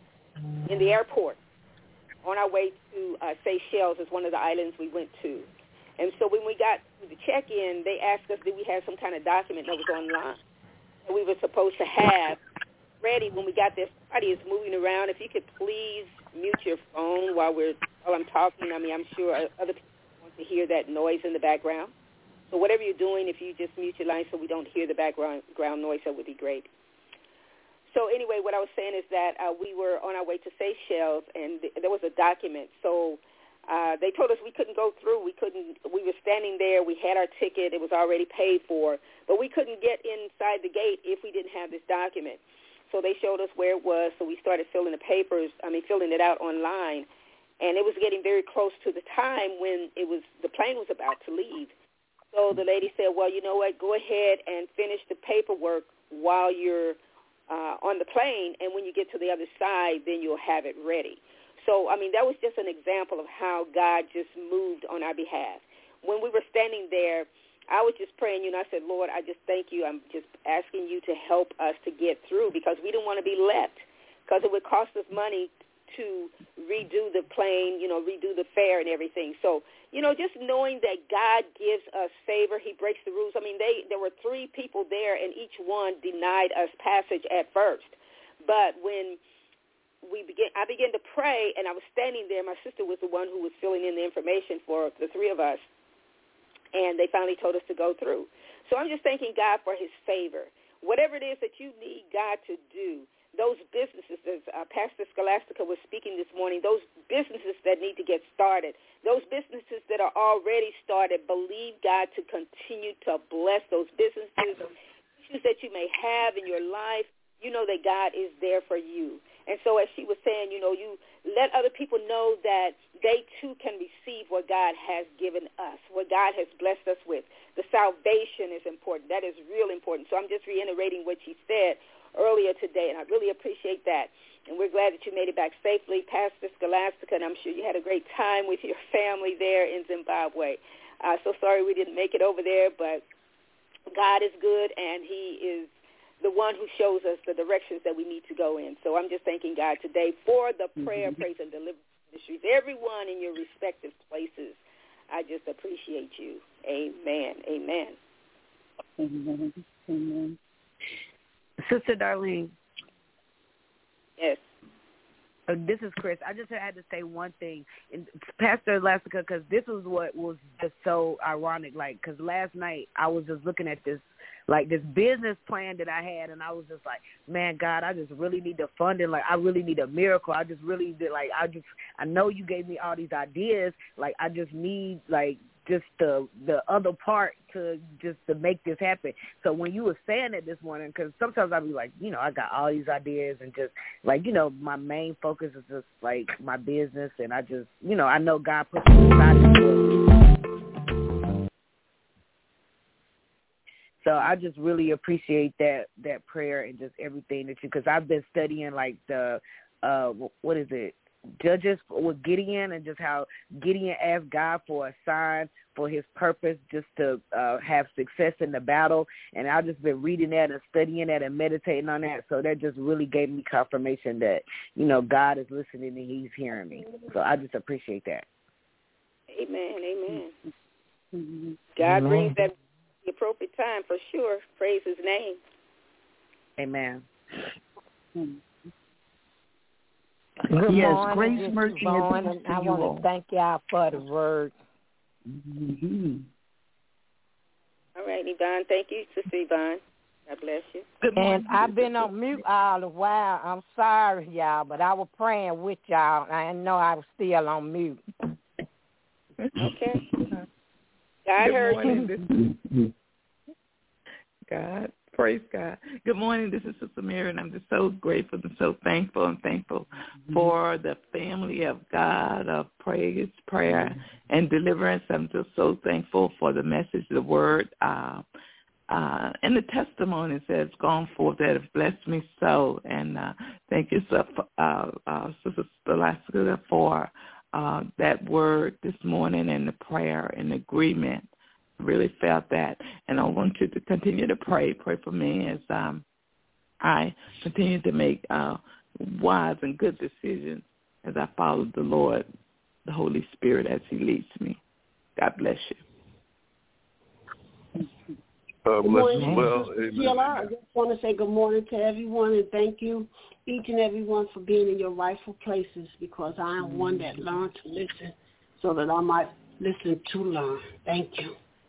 in the airport on our way to uh, Seychelles, is one of the islands we went to. And so when we got to the check-in, they asked us did we have some kind of document that was online that we were supposed to have ready when we got there. Somebody is moving around. If you could please mute your phone while we're while I'm talking. I mean, I'm sure other people want to hear that noise in the background. So whatever you're doing, if you just mute your line so we don't hear the background ground noise, that would be great. So anyway, what I was saying is that uh, we were on our way to Seychelles, and th- there was a document. So uh, they told us we couldn't go through. We couldn't. We were standing there. We had our ticket. It was already paid for, but we couldn't get inside the gate if we didn't have this document. So they showed us where it was, so we started filling the papers, I mean, filling it out online, and it was getting very close to the time when it was the plane was about to leave. So the lady said, well, you know what, go ahead and finish the paperwork while you're uh, on the plane, and when you get to the other side, then you'll have it ready. So, I mean, that was just an example of how God just moved on our behalf. When we were standing there, I was just praying, you know, I said, Lord, I just thank you. I'm just asking you to help us to get through, because we didn't want to be left, because it would cost us money to redo the plane, you know, redo the fare and everything. So, you know, just knowing that God gives us favor, he breaks the rules. I mean, they there were three people there, and each one denied us passage at first. But when we began, I began to pray, and I was standing there. My sister was the one who was filling in the information for the three of us. And they finally told us to go through. So I'm just thanking God for his favor. Whatever it is that you need God to do, those businesses, as uh, Pastor Scholastica was speaking this morning, those businesses that need to get started, those businesses that are already started, believe God to continue to bless those businesses, issues that you may have in your life. You know that God is there for you. And so as she was saying, you know, you let other people know that they too can receive what God has given us, what God has blessed us with. The salvation is important. That is real important. So I'm just reiterating what she said earlier today, and I really appreciate that. And we're glad that you made it back safely, Pastor Scholastica, and I'm sure you had a great time with your family there in Zimbabwe. Uh, so sorry we didn't make it over there, but God is good, and he is the one who shows us the directions that we need to go in. So I'm just thanking God today for the prayer, mm-hmm. praise, and deliverance ministries. Everyone in your respective places, I just appreciate you. Amen. Amen. Amen. Amen. Sister Darlene. Yes. Uh, this is Chris. I just had to say one thing. And Pastor Elastica, because this was what was just so ironic. Like, because last night I was just looking at this, like this business plan that I had, and I was just like, man, God, I just really need the funding. Like, I really need a miracle. I just really did. Like, I just, I know you gave me all these ideas. Like, I just need, like, just the the other part to just to make this happen. So when you were saying it this morning, because sometimes I'll be like, you know, I got all these ideas and just like, you know, my main focus is just like my business, and I just, you know, I know God put me inside it. So I just really appreciate that that prayer and just everything that you, because I've been studying like the uh what is it? Judges with Gideon, and just how Gideon asked God for a sign for his purpose, just to uh, have success in the battle. And I've just been reading that and studying that and meditating on that. So that just really gave me confirmation that, you know, God is listening and he's hearing me. So I just appreciate that. Amen. Amen. Mm-hmm. God Amen. Brings that the appropriate time for sure. Praise his name. Amen. Mm-hmm. Good yes, morning, grace, mercy, Yvonne, and peace I to you want all. to thank y'all for the word. Mm-hmm. All right, Yvonne. Thank you, Sister Yvonne. God bless you. Good morning. And I've been on mute all the while. I'm sorry, y'all, but I was praying with y'all. I know I was still on mute. Okay. God Good heard morning. you. God. Praise God. Good morning. This is Sister Mary, and I'm just so grateful and so thankful and thankful mm-hmm. for the family of God of praise, prayer, mm-hmm. and deliverance. I'm just so thankful for the message, the word, uh, uh, and the testimonies that have gone forth that have blessed me so. And uh, thank you, so, uh, uh, Sister Scholastica, for uh, that word this morning and the prayer and agreement. Really felt that, and I want you to continue to pray. Pray for me as um, I continue to make uh, wise and good decisions as I follow the Lord, the Holy Spirit, as he leads me. God bless you. Uh, good morning, well, Sheila. I just want to say good morning to everyone, and thank you, each and every one, for being in your rightful places, because I am one that learned to listen so that I might listen to learn. Thank you.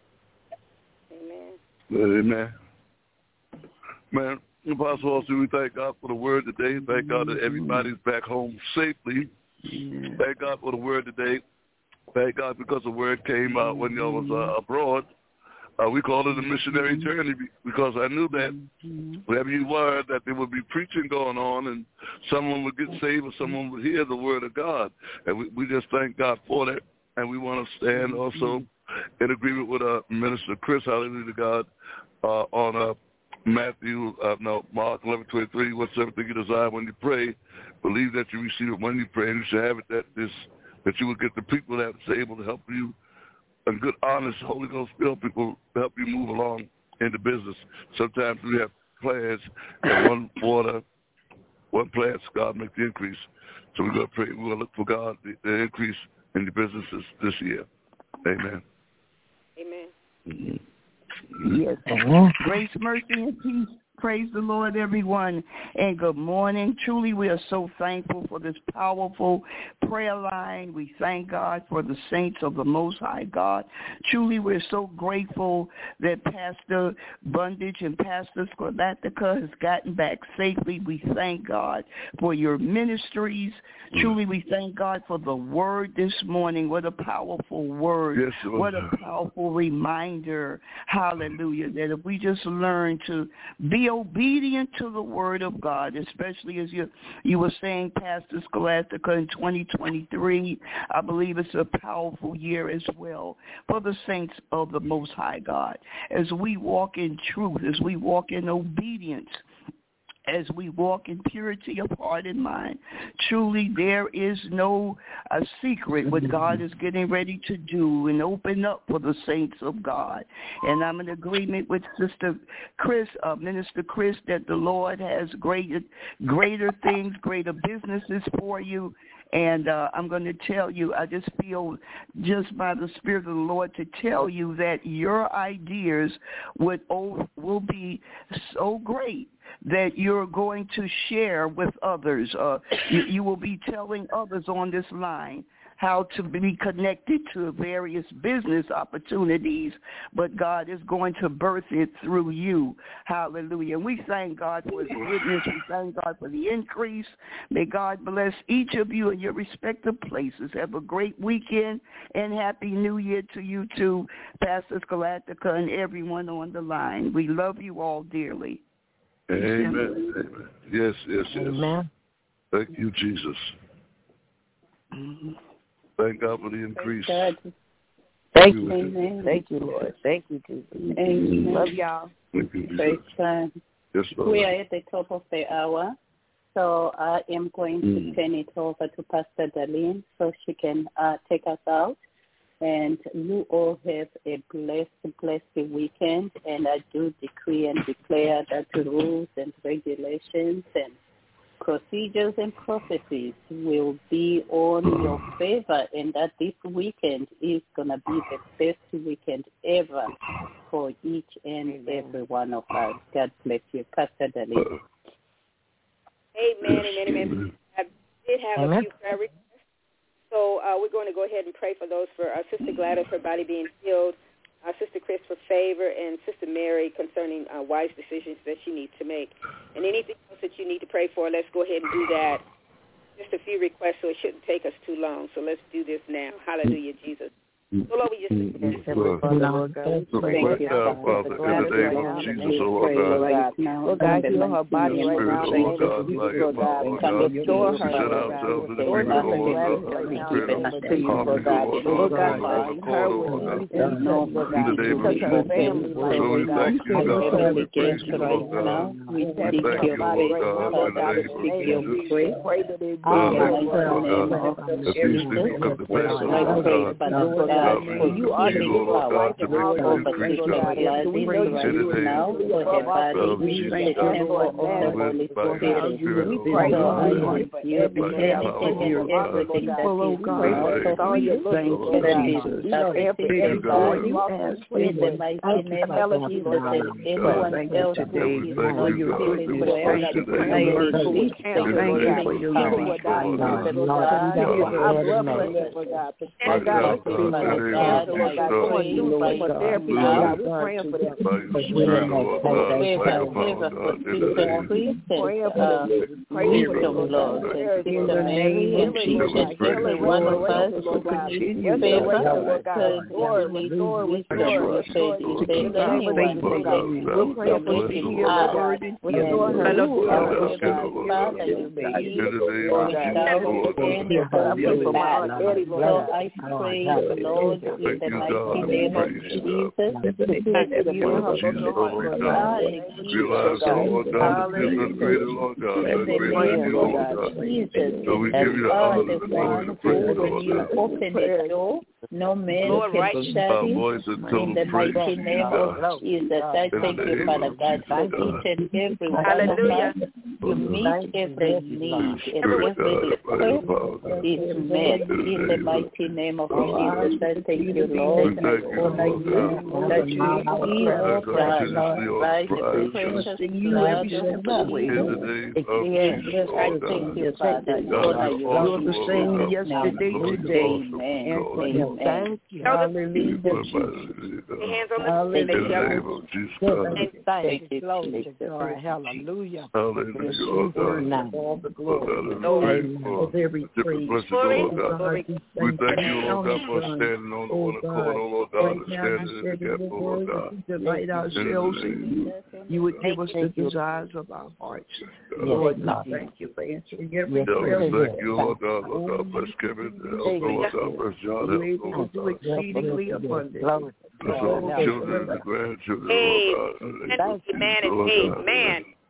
Amen. Man, Apostle Austin, we thank God for the word today. Thank God that everybody's back home safely. Thank God for the word today. Thank God because the word came out when y'all was uh, abroad. Uh, we called it a missionary journey because I knew that wherever you were, that there would be preaching going on and someone would get saved or someone would hear the word of God. And we, we just thank God for that. And we want to stand also in agreement with uh, Minister Chris, hallelujah to God, uh, on uh, Matthew, uh, no, Mark eleven twenty-three, whatsoever thing you desire when you pray, believe that you receive it when you pray, and you should have it that this, that you will get the people that's able to help you, and good, honest, Holy Ghost filled people to help you move along in the business. Sometimes we have plans, and one water, one plans, God make the increase. So we're going to pray, we're going to look for God, the, the increase in the businesses this year. Amen. Amen. Mm-hmm. Yes. Uh-huh. Grace, mercy, and peace. Praise the Lord, everyone, and good morning. Truly, we are so thankful for this powerful prayer line. We thank God for the saints of the Most High God. Truly, we're so grateful that Pastor Bundage and Pastor Scholastica has gotten back safely. We thank God for your ministries. Truly, we thank God for the word this morning. What a powerful word. Yes, what a powerful reminder. Hallelujah. That if we just learn to be obedient to the word of God, especially as you you were saying, Pastor Scholastica, in twenty twenty-three, I believe it's a powerful year as well for the saints of the Most High God. As we walk in truth, as we walk in obedience, as we walk in purity of heart and mind. Truly, there is no uh, secret what God is getting ready to do and open up for the saints of God. And I'm in agreement with Sister Chris, uh, Minister Chris, that the Lord has greater, greater things, greater businesses for you. And uh, I'm going to tell you, I just feel just by the Spirit of the Lord to tell you that your ideas would will be so great that you're going to share with others. Uh, you, you will be telling others on this line how to be connected to various business opportunities, but God is going to birth it through you. Hallelujah. And we thank God for his goodness. We thank God for the increase. May God bless each of you in your respective places. Have a great weekend and Happy New Year to you too, Pastor Scholastica and everyone on the line. We love you all dearly. Amen. Amen. Yes, yes, yes. Amen. Thank you, Jesus. Mm-hmm. Thank God for the increase. Thank you. Amen. Thank you, Lord. Thank you, Jesus. Amen. Love y'all. Thank you, Jesus. Praise God. Yes, Lord. We are at the top of the hour, so I am going to Mm. turn it over to Pastor Darlene so she can uh, take us out. And you all have a blessed, blessed weekend. And I do decree and declare that the rules and regulations and procedures and processes will be on your favor, and that this weekend is going to be the best weekend ever for each and every one of us. God bless you. Pastor Darlene. Amen, amen, amen. I did have a few prayer requests. So uh, we're going to go ahead and pray for those, for uh, Sister Gladys, her body being healed, uh, Sister Chris for favor, and Sister Mary concerning uh, wise decisions that she needs to make. And anything else that you need to pray for, let's go ahead and do that. Just a few requests, so it shouldn't take us too long. So let's do this now. Hallelujah, Jesus. So Lord, we just thank you. Lord God, Thank you, Father, in the name of Jesus, oh Lord God. Lord God, heal her body right now. Lord God, like Lord God, restore her, set Lord ourselves in the God. spirit, Lord Lord God, God. right now, Lord God. Lord God, touch her with everything, Lord God. Touch her family, Lord God. Thank you, God. We praise you, Lord God. We Thank you, Lord God, in the name of Jesus. We pray that it be If these things come to pass, Lord God, for you are the power to rule over this Lord. We know you now for her body. We thank you for all the Holy Spirit. We pray for you and everything that is now. We thank you, Jesus. Everything God you ask in the mighty name of Jesus. Anyone else who is not feeling well, may release the Thank you for your power. So I pray, Lord, in the mighty name of Jesus, that you have Lord God, realize, Lord God, that you are greater, Lord God, that greater than you, Lord God. So we give you the honor, the glory, the praise, Lord God. Open the door. No man Lord, can right. shut it. In the mighty name of Jesus, I thank you, Father God, for each and every one of us. You meet every need and every request is met. In the mighty name of Jesus, I thank you, Lord. I honor you that you heal us by the precious blood of Jesus. Yes, I thank you, Father. I honor you. You're the same yesterday, today, Amen. Amen. Thank you. Hallelujah. In the name of Jesus. Thank you, Lord. Hallelujah. Hallelujah. All the glory. Of every praise. We thank you, Lord God, for standing on the one accord, oh Lord God, and standing in the gap, oh Lord God. We delight ourselves in you. You would give us the desires of our hearts. Lord, we thank you for answering every prayer. Thank you, Lord God, Lord God, bless Kevin, Lord God, bless John, Lord do exceedingly abundantly. Bless all the children and the grandchildren, Amen. Lord God. Amen and amen.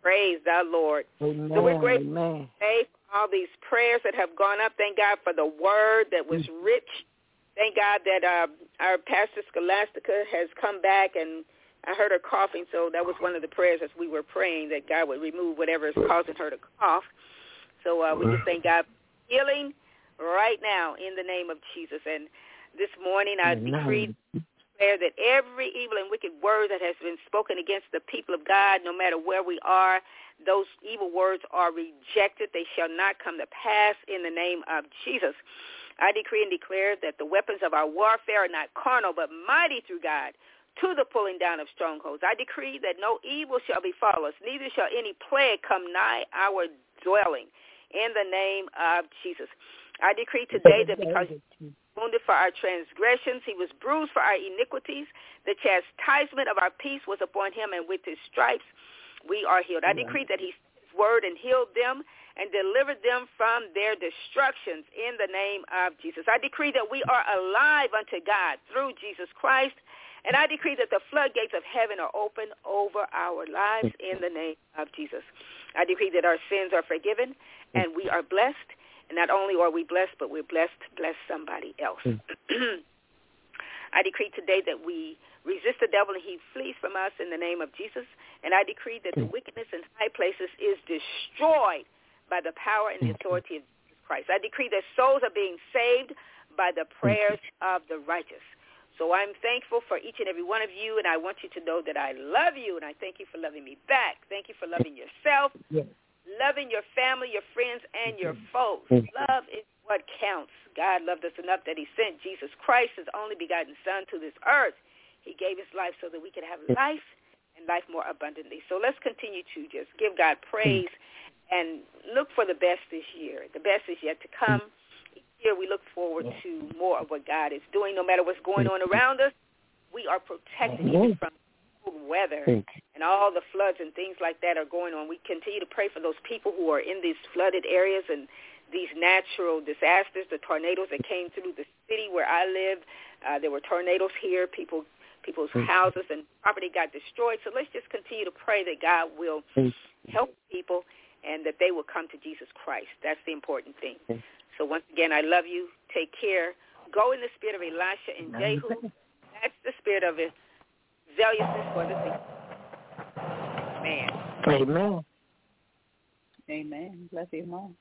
Praise the Lord. Amen. So we're grateful Amen. today for all these prayers that have gone up. Thank God for the word that was rich. Thank God that uh, our Pastor Scholastica has come back, and I heard her coughing, so that was one of the prayers as we were praying, that God would remove whatever is causing her to cough. So uh, we just thank God for healing right now in the name of Jesus. And this morning I decree that every evil and wicked word that has been spoken against the people of God, no matter where we are, those evil words are rejected. They shall not come to pass in the name of Jesus. I decree and declare that the weapons of our warfare are not carnal, but mighty through God to the pulling down of strongholds. I decree that no evil shall befall us, neither shall any plague come nigh our dwelling in the name of Jesus. I decree today that because wounded for our transgressions, he was bruised for our iniquities. The chastisement of our peace was upon him, and with his stripes we are healed. I decree that he sent his word and healed them and delivered them from their destructions in the name of Jesus. I decree that we are alive unto God through Jesus Christ, and I decree that the floodgates of heaven are open over our lives in the name of Jesus. I decree that our sins are forgiven and we are blessed. And not only are we blessed, but we're blessed to bless somebody else. I decree today that we resist the devil and he flees from us in the name of Jesus. And I decree that the wickedness in high places is destroyed by the power and the authority of Jesus Christ. I decree that souls are being saved by the prayers of the righteous. So I'm thankful for each and every one of you, and I want you to know that I love you, and I thank you for loving me back. Thank you for loving yourself. Yes. Loving your family, your friends, and your foes. Love is what counts. God loved us enough that he sent Jesus Christ, his only begotten Son, to this earth. He gave his life so that we could have life and life more abundantly. So let's continue to just give God praise and look for the best this year. The best is yet to come. Each year we look forward to more of what God is doing. No matter what's going on around us, we are protected even from weather and all the floods and things like that are going on. We continue to pray for those people who are in these flooded areas and these natural disasters, the tornadoes that came through the city where I live. Uh, there were tornadoes here. People, people's houses and property got destroyed. So let's just continue to pray that God will help people and that they will come to Jesus Christ. That's the important thing. So once again, I love you. Take care. Go in the spirit of Elisha and Jehu. That's the spirit of it. Zealousness for the thing. Amen. Amen. Amen. Bless you, Mom.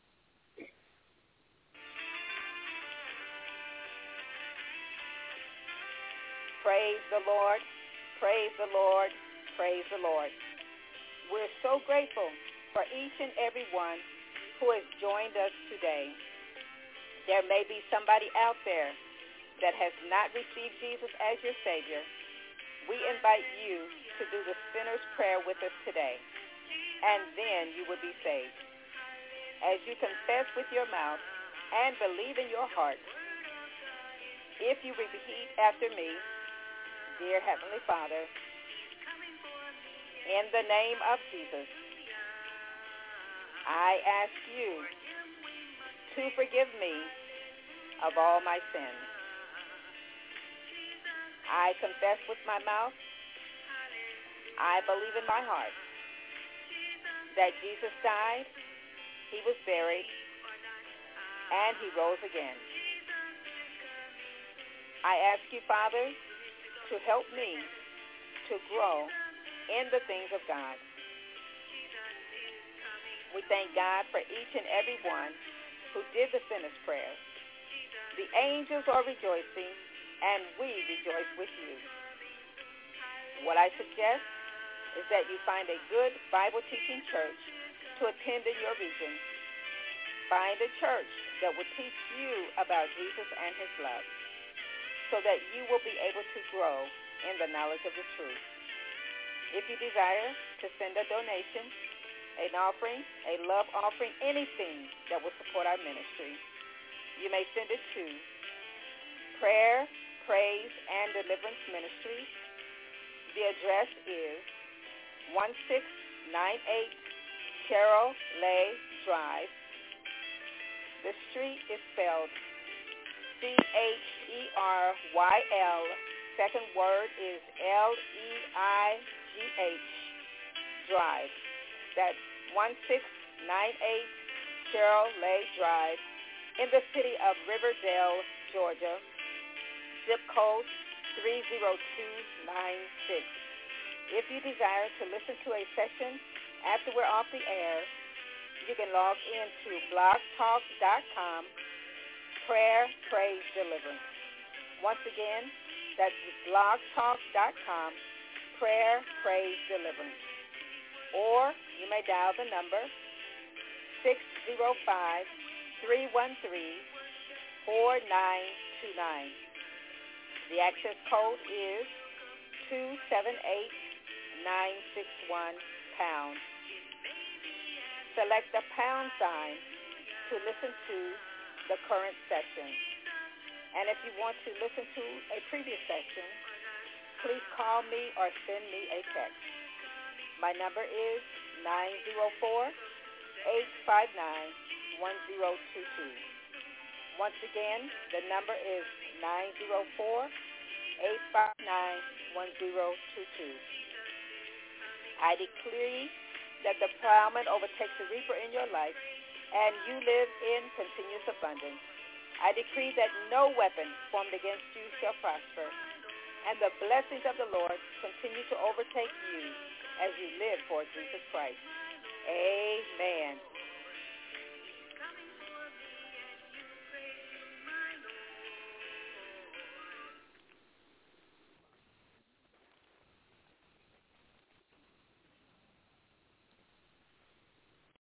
Praise the Lord. Praise the Lord. Praise the Lord. We're so grateful for each and every one who has joined us today. There may be somebody out there that has not received Jesus as your Savior. We invite you to do the sinner's prayer with us today, and then you will be saved. As you confess with your mouth and believe in your heart, if you repeat after me, dear Heavenly Father, in the name of Jesus, I ask you to forgive me of all my sins. I confess with my mouth, I believe in my heart that Jesus died, he was buried, and he rose again. I ask you, Father, to help me to grow in the things of God. We thank God for each and every one who did the sinner's prayer. The angels are rejoicing, and we rejoice with you. What I suggest is that you find a good Bible-teaching church to attend in your region. Find a church that will teach you about Jesus and his love so that you will be able to grow in the knowledge of the truth. If you desire to send a donation, an offering, a love offering, anything that will support our ministry, you may send it to Prayer, Praise, and Deliverance Ministries. The address is one six nine eight Cheryl Lay Drive. The street is spelled C H E R Y L. Second word is L E I G H Drive. That's one six nine eight Cheryl Lay Drive in the city of Riverdale, Georgia. Zip code three zero two nine six. If you desire to listen to a session after we're off the air, you can log into blog talk dot com, prayer, praise, deliverance. Once again, that's blog talk dot com, prayer, praise, deliverance. Or you may dial the number six zero five, three one three, four nine two nine. The access code is two seven eight nine six one pound. Select the pound sign to listen to the current session. And if you want to listen to a previous session, please call me or send me a text. My number is nine zero four, eight five nine, one zero two two. Once again, the number is nine zero four, eight five nine, one zero two two. I decree that the plowman overtakes the reaper in your life, and you live in continuous abundance. I decree that no weapon formed against you shall prosper, and the blessings of the Lord continue to overtake you as you live for Jesus Christ. Amen.